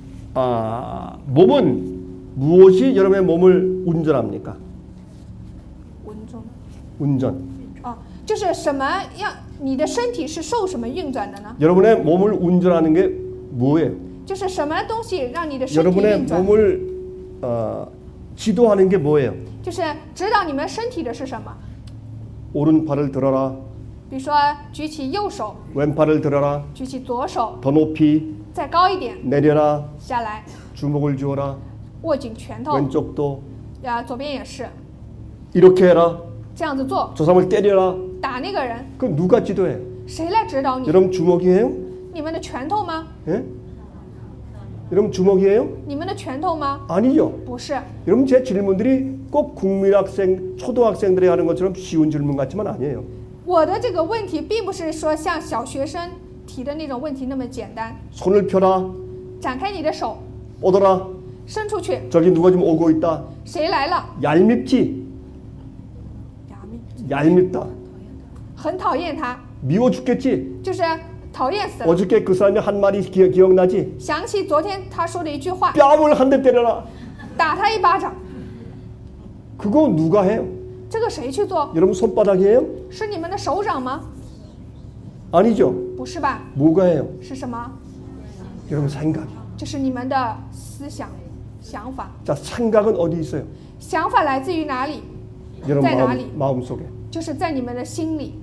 몸은 무엇이 여러분의 몸을 운전합니까? 文中 운전. 啊，就是什么样？你的身体是受什么运转的呢？ 여러분의 몸을 운전하는 게 뭐예요? 就是什么东西让你的身体 여러분의 运转？ 몸을 지도하는 게 뭐예요? 就是指导你们身体的是什么？ 오른팔을 들어라, 比如说举起右手， 왼팔을 들어라, 举起左手， 더 높이 再高一点 내려라, 下来， 주먹을 쥐어라, 握紧拳头， 왼쪽도 左边也是 이렇게 해라, 这样子做， 저 사람을 때려라. 打那个人， 그 누가 지도해요? 谁来指导你？ 여러분 주먹이에요? 你们的拳头吗？ 예? 여러분 주먹이에요? 你们的拳头吗？ 아니죠. 不是， 여러분 제 질문들이 꼭 국민학생, 초등학생들이 하는 것처럼 쉬운 질문 같지만 아니에요. 我的这个问题并不是说像小学生提的那种问题那么简单。 손을 펴라, 展开你的手， 뻗어라. 伸出去， 저기 누가 좀 오고 있다. 谁来了？ 얄밉지? 얄밉다. 很讨厌他， 미워 죽겠지? 就是讨厌死了。 어저께 그 사람이 한 말이 기억나지? 想起昨天他说的一句话， 뺨을 한 대 때려라. 打他一巴掌， 그거 누가 해요? 这个谁去做？ 여러분 손바닥이에요? 是你们的手掌吗？ 아니죠. 不是吧？ 뭐가 해요? 是什么？ 여러분 생각. 就是你们的思想、想法。 자, 생각은 어디 있어요? 想法来自于哪里？ 여러분 在哪里？ 마음속에. 就是在你们的心里。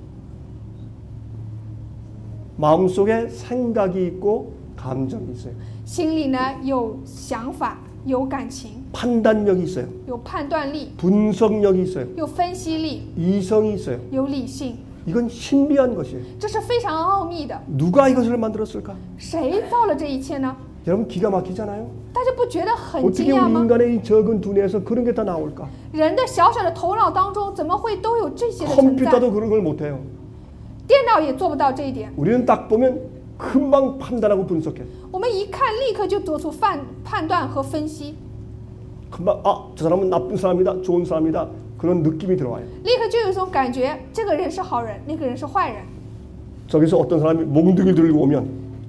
마음속에 생각이 있고 감정이 있어요. 心里呢有想法，有感情， 판단력이 있어요. 有判断力， 분석력이 있어요. 有分析力， 이성이 있어요. 有理性， 이건 신비한 것이에요. 这是非常奥秘的。 누가 이것을 만들었을까? 谁造了这一切呢？ 여러분 기가 막히잖아요. 大家不觉得很 어떻게 惊讶 우리 吗？ 인간의 이 적은 두뇌에서 그런 게 다 나올까? 人的小小的头脑当中，怎么会都有这些的存在？ 컴퓨터도 그런 걸 못해요. 电脑也做不到这一点。 우리는 딱 보면 금방 판단하고 분석해. 我们一看，立刻就做出判断和分析， 금방 저 사람은 나쁜 사람이다, 좋은 사람이다 그런 느낌이 들어와요. 立刻就有一种感觉，这个人是好人，那个人是坏人。 저기서 어떤 사람이 몽둥이 들고 오면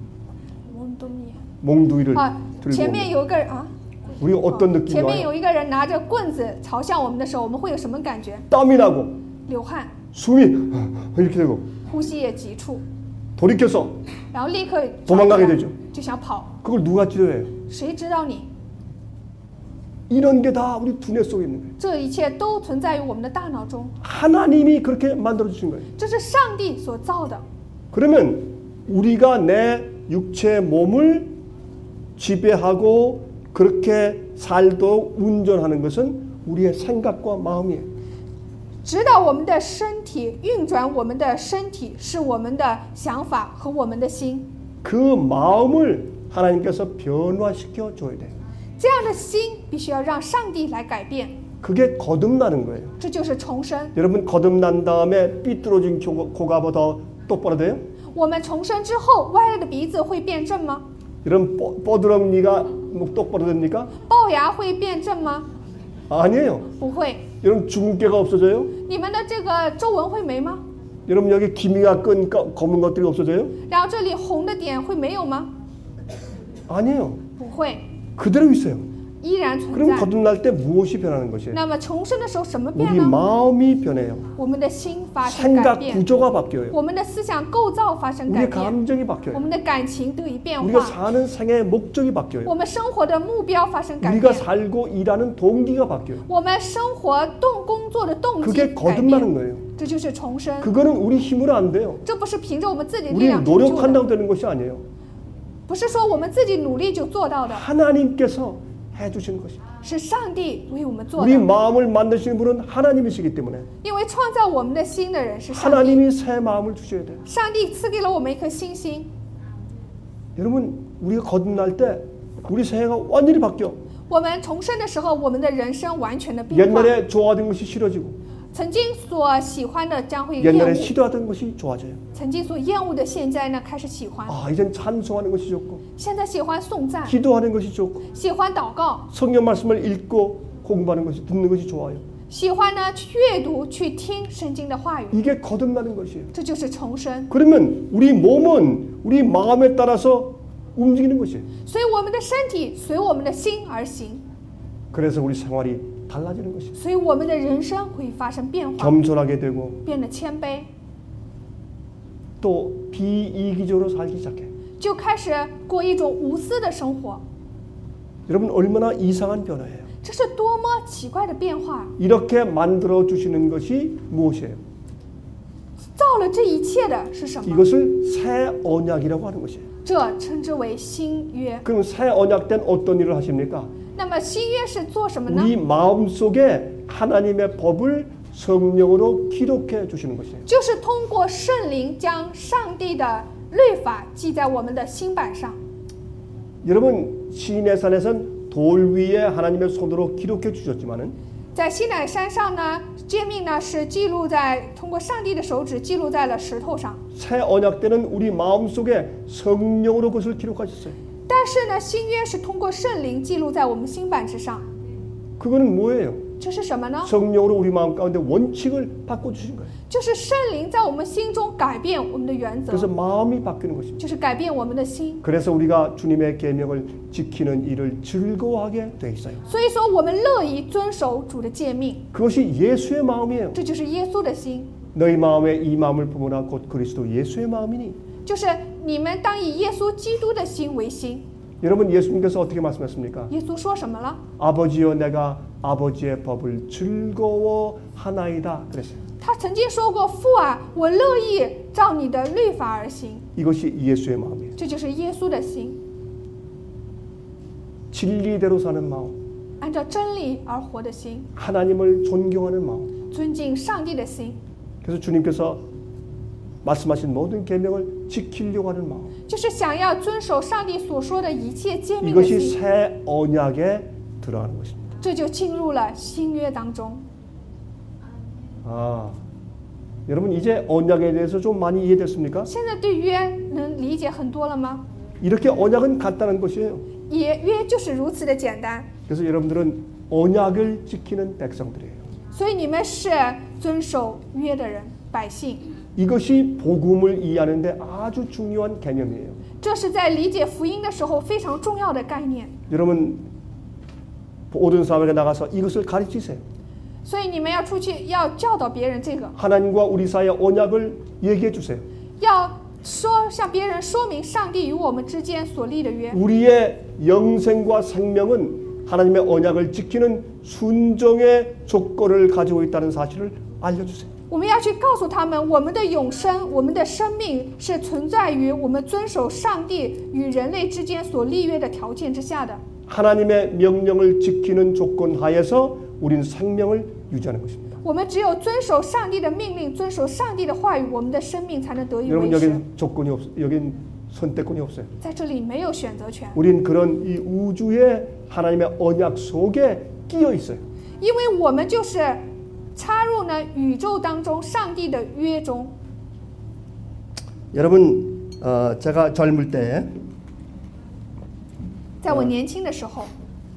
몽둥이를 啊， 들고 前 오면 面有一个人啊， 우리 어떤 느낌이 前面 와요? 有一个人拿着棍子朝向我们的时候，我们会有什么感觉？ 땀이 나고 流汗， 숨이 이렇게 되고 呼吸也急促， 돌이켜서 然后立刻 도망가게 되죠. 就想跑。 그걸 누가 치료해요? 谁知道你？ 이런 게 다 우리 두뇌 속에 있는 거예요. 这一切都存在于我们的大脑中， 하나님이 그렇게 만들어 주신 거예요. 这是上帝所造的。 그러면 우리가 내 육체 몸을 지배하고 그렇게 살도록 운전하는 것은 우리의 생각과 마음이에요. 指导我们的身体运转，我们的身体是我们的想法和我们的心。 그 마음을 하나님께서 변화시켜 줘야 돼요. 这样的心必须要让上帝来改变， 그게 거듭나는 거예요. 这就是重生。 여러분 거듭난 다음에 삐뚤어진 코가 더 똑바로 돼요? 我们重生之后，歪了的鼻子会变正吗？ 여러분 뻐드렁니가 똑바로 됩니까? 龅牙会变正吗？ 아니에요. 不会。 여러분 주근깨가 없어져요? 你们的这个皱纹会没吗？ 여러분 여기 기미가 끈 검은 것들이 없어져요? 然后这里红的点会没有吗？ 아니에요. 不会， 그대로 있어요. 依然存 그럼 在。 거듭날 때 무엇이 변하는 것이에요? 那么重生的时候什么变 우리 呢？ 마음이 변해요. 我们的心发生改 생각 变， 구조가 바뀌어요. 我们的思想构造发生改 우리의 变， 감정이 我 바뀌어요. 们的感情得以变 우리가 化， 사는 생의 목적이 바뀌어요. 我们生活的目标发生改 우리가 变， 살고 일하는 동기가 바뀌어요. 我们生活工作的动机 그게 改 거듭나는 变， 거예요. 这就是重生。 그거는 우리 힘으로 안 돼요. 这不是凭着我们自己的力 우리 量成就的， 노력한다고 되는 것이 아니에요. 不是说我们自己努力就做到的， 하나님께서 해주신 것이. 是上帝为我们做 우리 的， 마음을 만드시는 분은 하나님이시기 때문에 因为创造我们的心的人是上帝， 하나님이 새 마음을 주셔야 돼요. 上帝赐给了我们一颗新心。 여러분 우리가 거듭날 때 우리 생애가 완전히 바뀌어. 我们重生的时候，我们的人生完全的变化， 옛날에 좋아하던 것이 싫어지고 曾经所喜欢的将会厌 옛날에 恶， 싫어하던 것이 좋아져요. 曾经所厌恶的现在呢开始喜欢， 아 이젠 찬송하는 것이 좋고 现在喜欢颂赞， 기도하는 것이 좋고 喜欢祷告， 성경 말씀을 읽고 공부하는 것이 듣는 것이 좋아요. 喜欢呢去阅读、去听圣经的话语， 이게 거듭나는 것이에요. 这就是重生。 그러면 우리 몸은 우리 마음에 따라서 움직이는 것이에요. 所以我们的身体随我们的心而行， 그래서 우리 생활이 달라지는 것이에요. 所以我们的人生会发生变化， 겸손하게 되고 变得谦卑， 또 비이기적으로 살기 시작해. 就开始过一种无私的生活。 여러분 얼마나 이상한 변화예요. 这是多么奇怪的变化！ 이렇게 만들어 주시는 것이 무엇이에요? 造了这一切的是什么？ 이것을 새 언약이라고 하는 것이에요. 这称之为新约。 그럼 새 언약 땐 어떤 일을 하십니까? 那么新约是做什么呢？ 우리 마음속에 하나님의 법을 성령으로 기록해 주시는 것이에요. 就是通过圣灵将上帝的律法记在我们的心板上。 여러분 시내산에선 돌 위에 하나님의 손으로 기록해 주셨지만은 在西乃山上呢，诫命呢是记录在通过上帝的手指记录在了石头上。 새 언약 때는 우리 마음속에 성령으로 그것을 기록하셨어요. 但是呢，新约是通过圣灵记录在我们心板之上。 그거는 뭐예요? 这是什么呢？ 성령으로 우리 마음 가운데 원칙을 바꿔 주신 거예요. 就是圣灵在我们心中改变我们的原则， 그래서 마음이 바뀌는 것입니다. 就是改变我们的心。 그래서 우리가 주님의 계명을 지키는 일을 즐거워하게 돼 있어요. 所以说，我们乐意遵守主的诫命， 그것이 예수의 마음이에요. 这就是耶稣的心。 너희 마음에 이 마음을 품으라 곧 그리스도 예수의 마음이니. 就是你们当以耶稣基督的心为心。 여러분 예수님께서 어떻게 말씀하십니까? 耶稣说什么了？ 아버지여 내가 아버지의 법을 즐거워하나이다 그랬어요. 他曾经说过：“父啊，我乐意照你的律法而行。 이것이 예수의 마음이에요. ” 这就是耶稣的心， 진리대로 사는 마음, 按照真理而活的心， 하나님을 존경하는 마음. 尊敬上帝的心， 그래서 주님께서 말씀하신 모든 계명을 지키려고 하는 마음. 就是想要遵守上帝所说的一切诫命的 이것이 心， 새 언약에 들어가는 것입니다. 这就进入了新约当中。 아, 여러분 이제 언약에 대해서 좀 많이 이해됐습니까? 现在对约能理解很多了吗？ 이렇게 언약은 간단한 것이에요. 约就是如此的简单， 그래서 여러분들은 언약을 지키는 백성들이에요. 所以你们是遵守约的人，百姓。 이것이 복음을 이해하는데 아주 중요한 개념이에요. 这是在理解福音的时候非常重要的概念。 여러분 모든 사람에게 나가서 이것을 가르치세요. 所以你们要出去，要教导别人这个， 하나님과 우리 사이의 언약을 얘기해 주세요. 要向别人说明上帝与我们之间所立的约。 우리의 영생과 생명은 하나님의 언약을 지키는 순종의 조건을 가지고 있다는 사실을 알려주세요. 我们要去告诉他们，我们的永生，我们的生命是存在于我们遵守上帝与人类之间所立约的条件之下的。 하나님의 명령을 지키는 조건 하에서 우리는 생명을 유지하는 것입니다. 我们只有遵守上帝的命令，遵守上帝的话语，我们的生命才能得以 여러분 维持。 여긴 조건이 없, 여긴 선택권이 없어요. 在这里没有选择权， 우린 그런 이 우주의 하나님의 언약 속에 끼어 있어요. 因为我们就是插入呢宇宙当中上帝的约中。 여러분 제가 젊을 때 在我年轻的时候，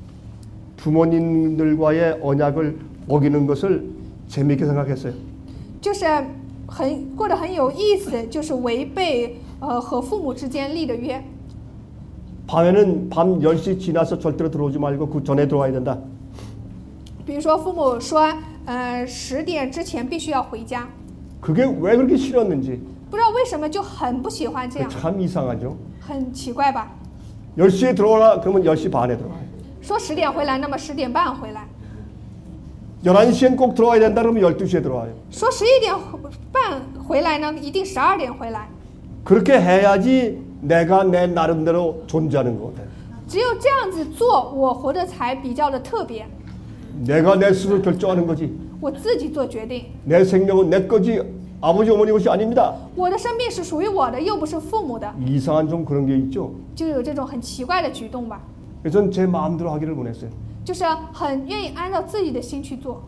부모님들과의 언약을 어기는 것을 재미있게 생각했어요. 就是过得很有意思，就是违背和父母之间立的约。 밤에는 밤 10시 지나서 절대로 들어오지 말고 그 전에 들어와야 된다. 比如说父母说，10点之前必须要回家， 그게 왜 그렇게 싫었는지 不知道为什么就很不喜欢这样， 참 이상하죠. 很奇怪吧？ 10시에 들어오라 그러면 10시 반에 들어와요. 说10点回来，那么10点半回来； 11시엔 꼭 들어와야 된다 그러면 12시에 들어와요. 说11点半回来呢，一定12点回来。 그렇게 해야지 내가 내 나름대로 존재하는 것 같아요. 只有这样子做，我活得才比较的特别。 내가 내 스스로 결정하는 거지. 我自己做决定， 내 생명은 내 거지 아버지 어머니 것이 아닙니다. 我的生命是属于我的，又不是父母的， 이상한 좀 그런 게 있죠. 就有这种很奇怪的举动吧， 그래서 제 마음대로 하기를 원했어요. 就是很愿意按照自己的心去做。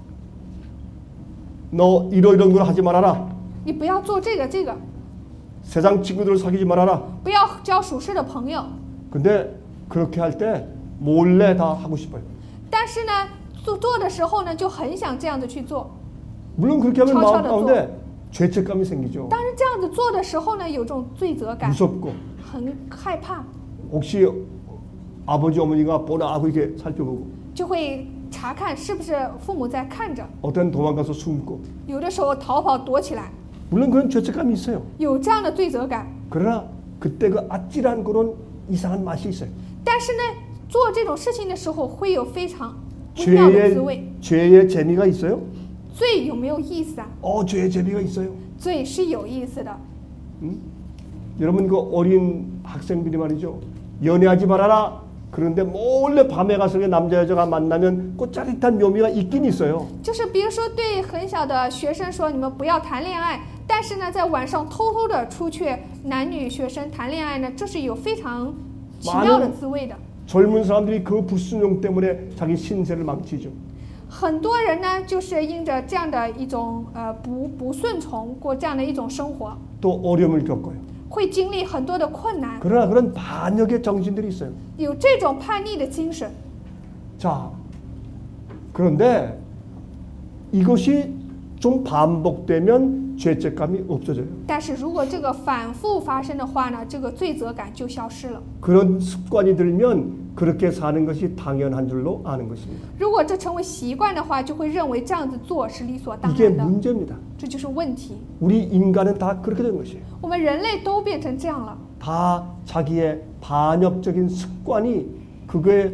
너 이런 걸 하지 말아라. 你不要做这个， 세상 친구들을 사귀지 말아라. 不要交属世的朋友。 근데 그렇게 할 때 몰래 다 하고 싶어요. 但是呢，做的时候呢，就很想这样子去做。 물론 그렇게 하면 마음 悄悄地 가운데 죄책감이 생기죠. 当然这样子做的时候呢，有这种罪责感， 무섭고 很害怕， 혹시 아버지 어머니가 보나 하고 이렇게 살펴보고 就会查看是不是父母在看着， 어떤 도망가서 숨고 有的时候逃跑躲起来， 물론 그런 죄책감이 있어요. 有这样的罪责感。 그러나 그때 그 아찔한 그런 이상한 맛이 있어요. 但是呢，做这种事情的时候会有非常微妙的滋味。 죄의 재미가 있어요? 罪有没有意思啊？ 죄의 재미가 있어요. 罪是有意思的。 여러분 그 어린 학생들이 말이죠. 연애하지 말아라. 그런데 몰래 밤에 가서 남자 여자가 만나면 그 짜릿한 묘미가 있긴 있어요. 就是比如说对很小的学生说你们不要谈恋爱，但是呢在晚上偷偷的出去男女学生谈恋爱呢，这是有非常奇妙的滋味的。 젊은 사람들이 그 불순종 때문에 자기 신세를 망치죠. 很多人呢就是因着这样的一种不顺从过这样的一种生活， 또 어려움을 겪어요. 会经历很多的困难， 그러나 그런 반역의 정신들이 있어요. 有这种叛逆的精神。 자, 그런데 이것이 좀 반복되면 죄책감이 없어져요. 但是如果这个反复发生的话呢，这个罪责感就消失了。 그런 습관이 들면 그렇게 사는 것이 당연한 줄로 아는 것입니다. 如果这成为习惯的话，就会认为这样子做是理所当 이게 然的， 문제입니다. 这就是问题。 우리 인간은 다 그렇게 된 것이에요. 我们人类都变成这样了， 다 자기의 반역적인 습관이 그거에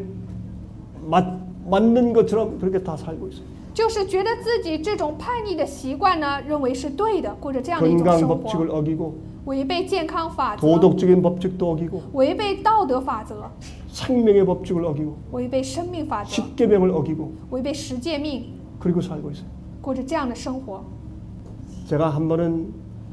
맞는 것처럼 그렇게 다 살고 있어요. 就是觉得自己这种叛逆的习惯呢，认为是对的，过着这样的一种 건강 生 법칙을 活， 어기고 违背健康法则， 도덕적인 법칙도 어기고 违背道德法则， 생명의 법칙을 어기고 违背生命法则， 십계명을 어기고 违背十诫命， 그리고 살고 있어요. 过着这样的生活。 제가 한 번은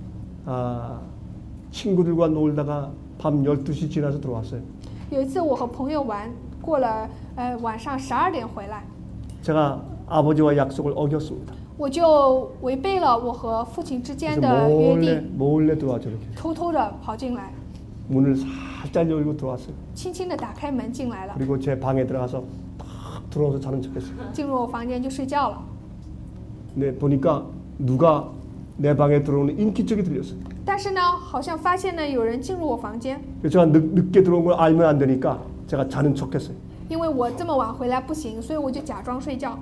친구들과 놀다가 밤 12시 지나서 들어왔어요. 有一次我和朋友玩，过了晚上12点回来， 제가 아버지와 약속을 어겼습니다. 我就违背了我和父亲之间 그래서 的约定， 몰래 들어와죠. 이렇게 偷偷的跑进来， 문을 살짝 열고 들어왔어요. 轻轻的打开门进来了， 그리고 제 방에 들어가서 탁 들어와서 자는 척했어요. 进入我房间就睡觉了。 네, 보니까 누가 내 방에 들어오는 인기척이 들렸어요. 但是呢，好像发现呢有人进入我房间， 그래서 제가 늦게 들어온 걸 알면 안 되니까 제가 자는 척했어요. 因为我这么晚回来不行，所以我就假装睡觉，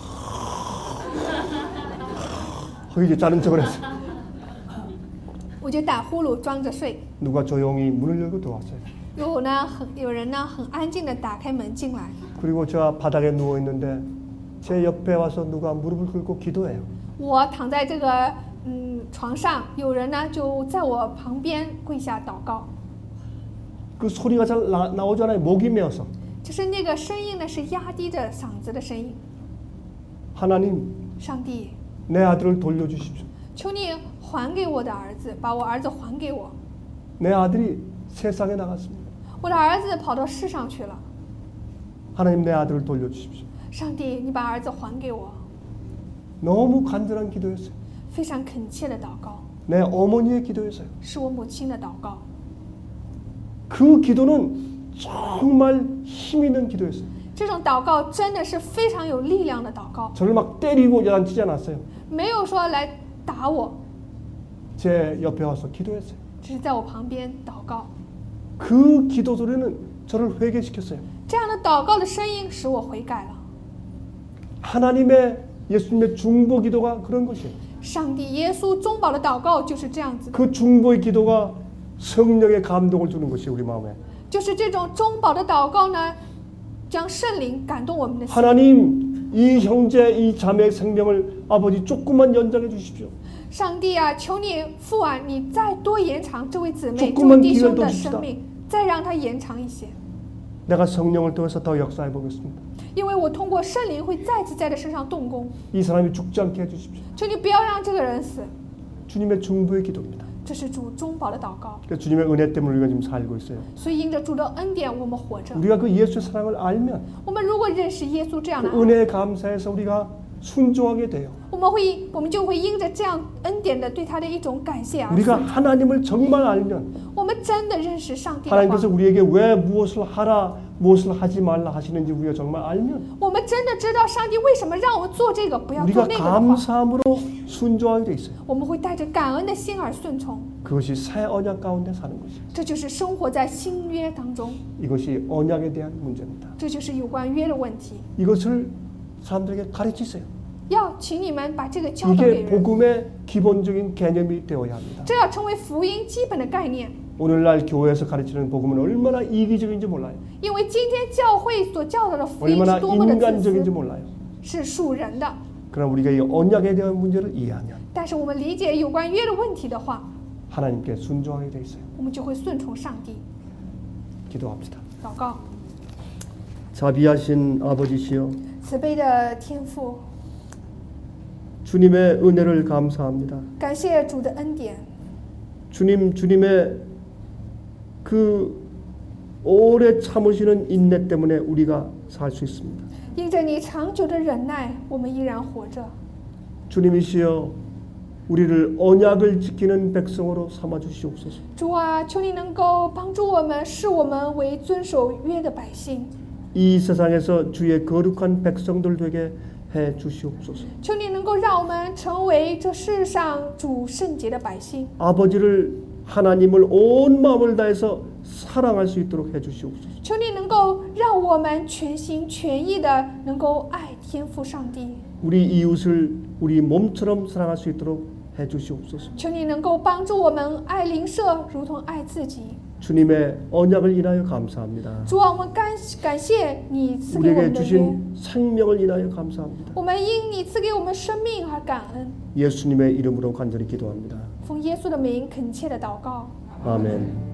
이제 자는 척을 했어요. 我就打呼噜装着睡。 누가 조용히 문을 열고 들어왔어요. 有人呢很安静的打开门进来， 그리고 제가 바닥에 누워 있는데 제 옆에 와서 누가 무릎을 꿇고 기도해요. 我躺在这个床上，有人呢就在我旁边跪下祷告， 그 소리가 잘 나오잖아요. 목이 메어서. 就是那个声音呢是压低着嗓子的声音。 하나님, 上帝， 내 아들을 돌려주십시오. 求你还给我的儿子，把我儿子还给我。 내 아들이 세상에 나갔습니다. 我的儿子跑到世上去了， 하나님, 내 아들을 돌려주십시오. 上帝，你把儿子还给我。 너무 간절한 기도였어요. 非常恳切的祷告， 내 어머니의 기도였어요. 是我母亲的祷告。 그 기도는 정말 힘 있는 기도였어요. 这种祷告真的是非常有力量的祷告， 저를 막 때리고 야단치지 않았어요. 没有说来打我， 제 옆에 와서 기도했어요. 只是在我旁边祷告。 그 기도 소리는 저를 회개시켰어요. 这样的祷告的声音使我悔改了。 하나님의 예수님의 중보 기도가 그런 것이에요. 上帝耶稣中保的祷告就是这样子的， 그 중보의 기도가 성령의 감동을 주는 것이 우리 마음에. 就是这种中保的祷告呢，将圣灵感动我们的心。 하나님, 이 형제, 이 자매의 생명을 아버지 조금만 연장해 주십시오. 上帝啊，求你父啊，你再多延长这位姊妹、这 조금만 位弟兄 기회를 더 的 줍시다. 生命，再让他延长一些。 내가 성령을 통해서 더 역사해 보겠습니다. 因为我通过圣灵会再次在他身上动工。 이 사람이 죽지 않게 해주십시오. 求你不要让这个人死， 주님의 중보의 기도입니다. 这是主中保的祷告。 그러니까 주님의 은혜 때문에 우리가 지금 살고 있어요. 所以因着主的恩典，我们活着。 우리가 그 예수의 사랑을 알면 我们如果认识耶稣这样 그 的爱， 은혜에 감사해서 우리가 순종하게 돼요. 我们就会因着这样恩典的对他的一种感谢而 우리가 顺。 하나님을 정말 알면 我们真的认识上帝的话， 하나님께서 우리에게 왜 무엇을 하라 무엇을 하지 말라 하시는지 우리가 정말 알면 我们真的知道上帝为什么让我们做这个，不要做 우리가 那个的话， 감사함으로 순종하게 돼 있어요. 我们会带着感恩的心而顺从。 그것이 새 언약 가운데 사는 것이에요. 这就是生活在新约当中， 이것이 언약에 대한 문제입니다. 这就是有关约的问题。 이것을 사람들에게 가르치세요. 要请你们把这个教导给 이게 人， 복음의 기본적인 개념이 되어야 합니다. 这要成为福音基本的概念。 오늘날 교회에서 가르치는 복음은 얼마나 이기적인지 몰라요. 因为今天教会所教导的福音 얼마나 是多么的自 인간적인지 私， 몰라요. 是属人的。 그러나 우리가 이 언약에 대한 문제를 이해하면 但是我们理解有关约的问题的话， 하나님께 순종하게 돼 있어요. 我们就会顺从上帝。 기도합시다. 祷告， 자비하신 아버지시여, 慈悲的天父， 주님의 은혜를 감사합니다. 感谢主的恩典， 주님의 그 오래 참으시는 인내 때문에 우리가 살 수 있습니다. 因着你长久的忍耐，我们依然活着。 주님이시여, 우리를 언약을 지키는 백성으로 삼아 주시옵소서. 主啊，求你能够帮助我们，视我们为遵守约的百姓。 이 세상에서 주의 거룩한 백성들 되게 해 주시옵소서. 求你能够让我们成为这世上主圣洁的百姓。 아버지를 하나님을 온 마음을 다해서 사랑할 수 있도록 해 주시옵소서. 求你能够让我们全心全意的能够爱天父上帝。 우리 이웃을 우리 몸처럼 사랑할 수 있도록 해 주시옵소서. 求你能够帮助我们爱邻舍，如同爱自己。 주님의 언약을 인하여 감사합니다. 主啊，我们感谢你赐给我 우리에게 们的约， 주신 생명을 인하여 감사합니다. 我们因你赐给我们生命而感恩。 예수님의 이름으로 간절히 기도합니다. 奉耶稣的名恳切的祷告， 아멘.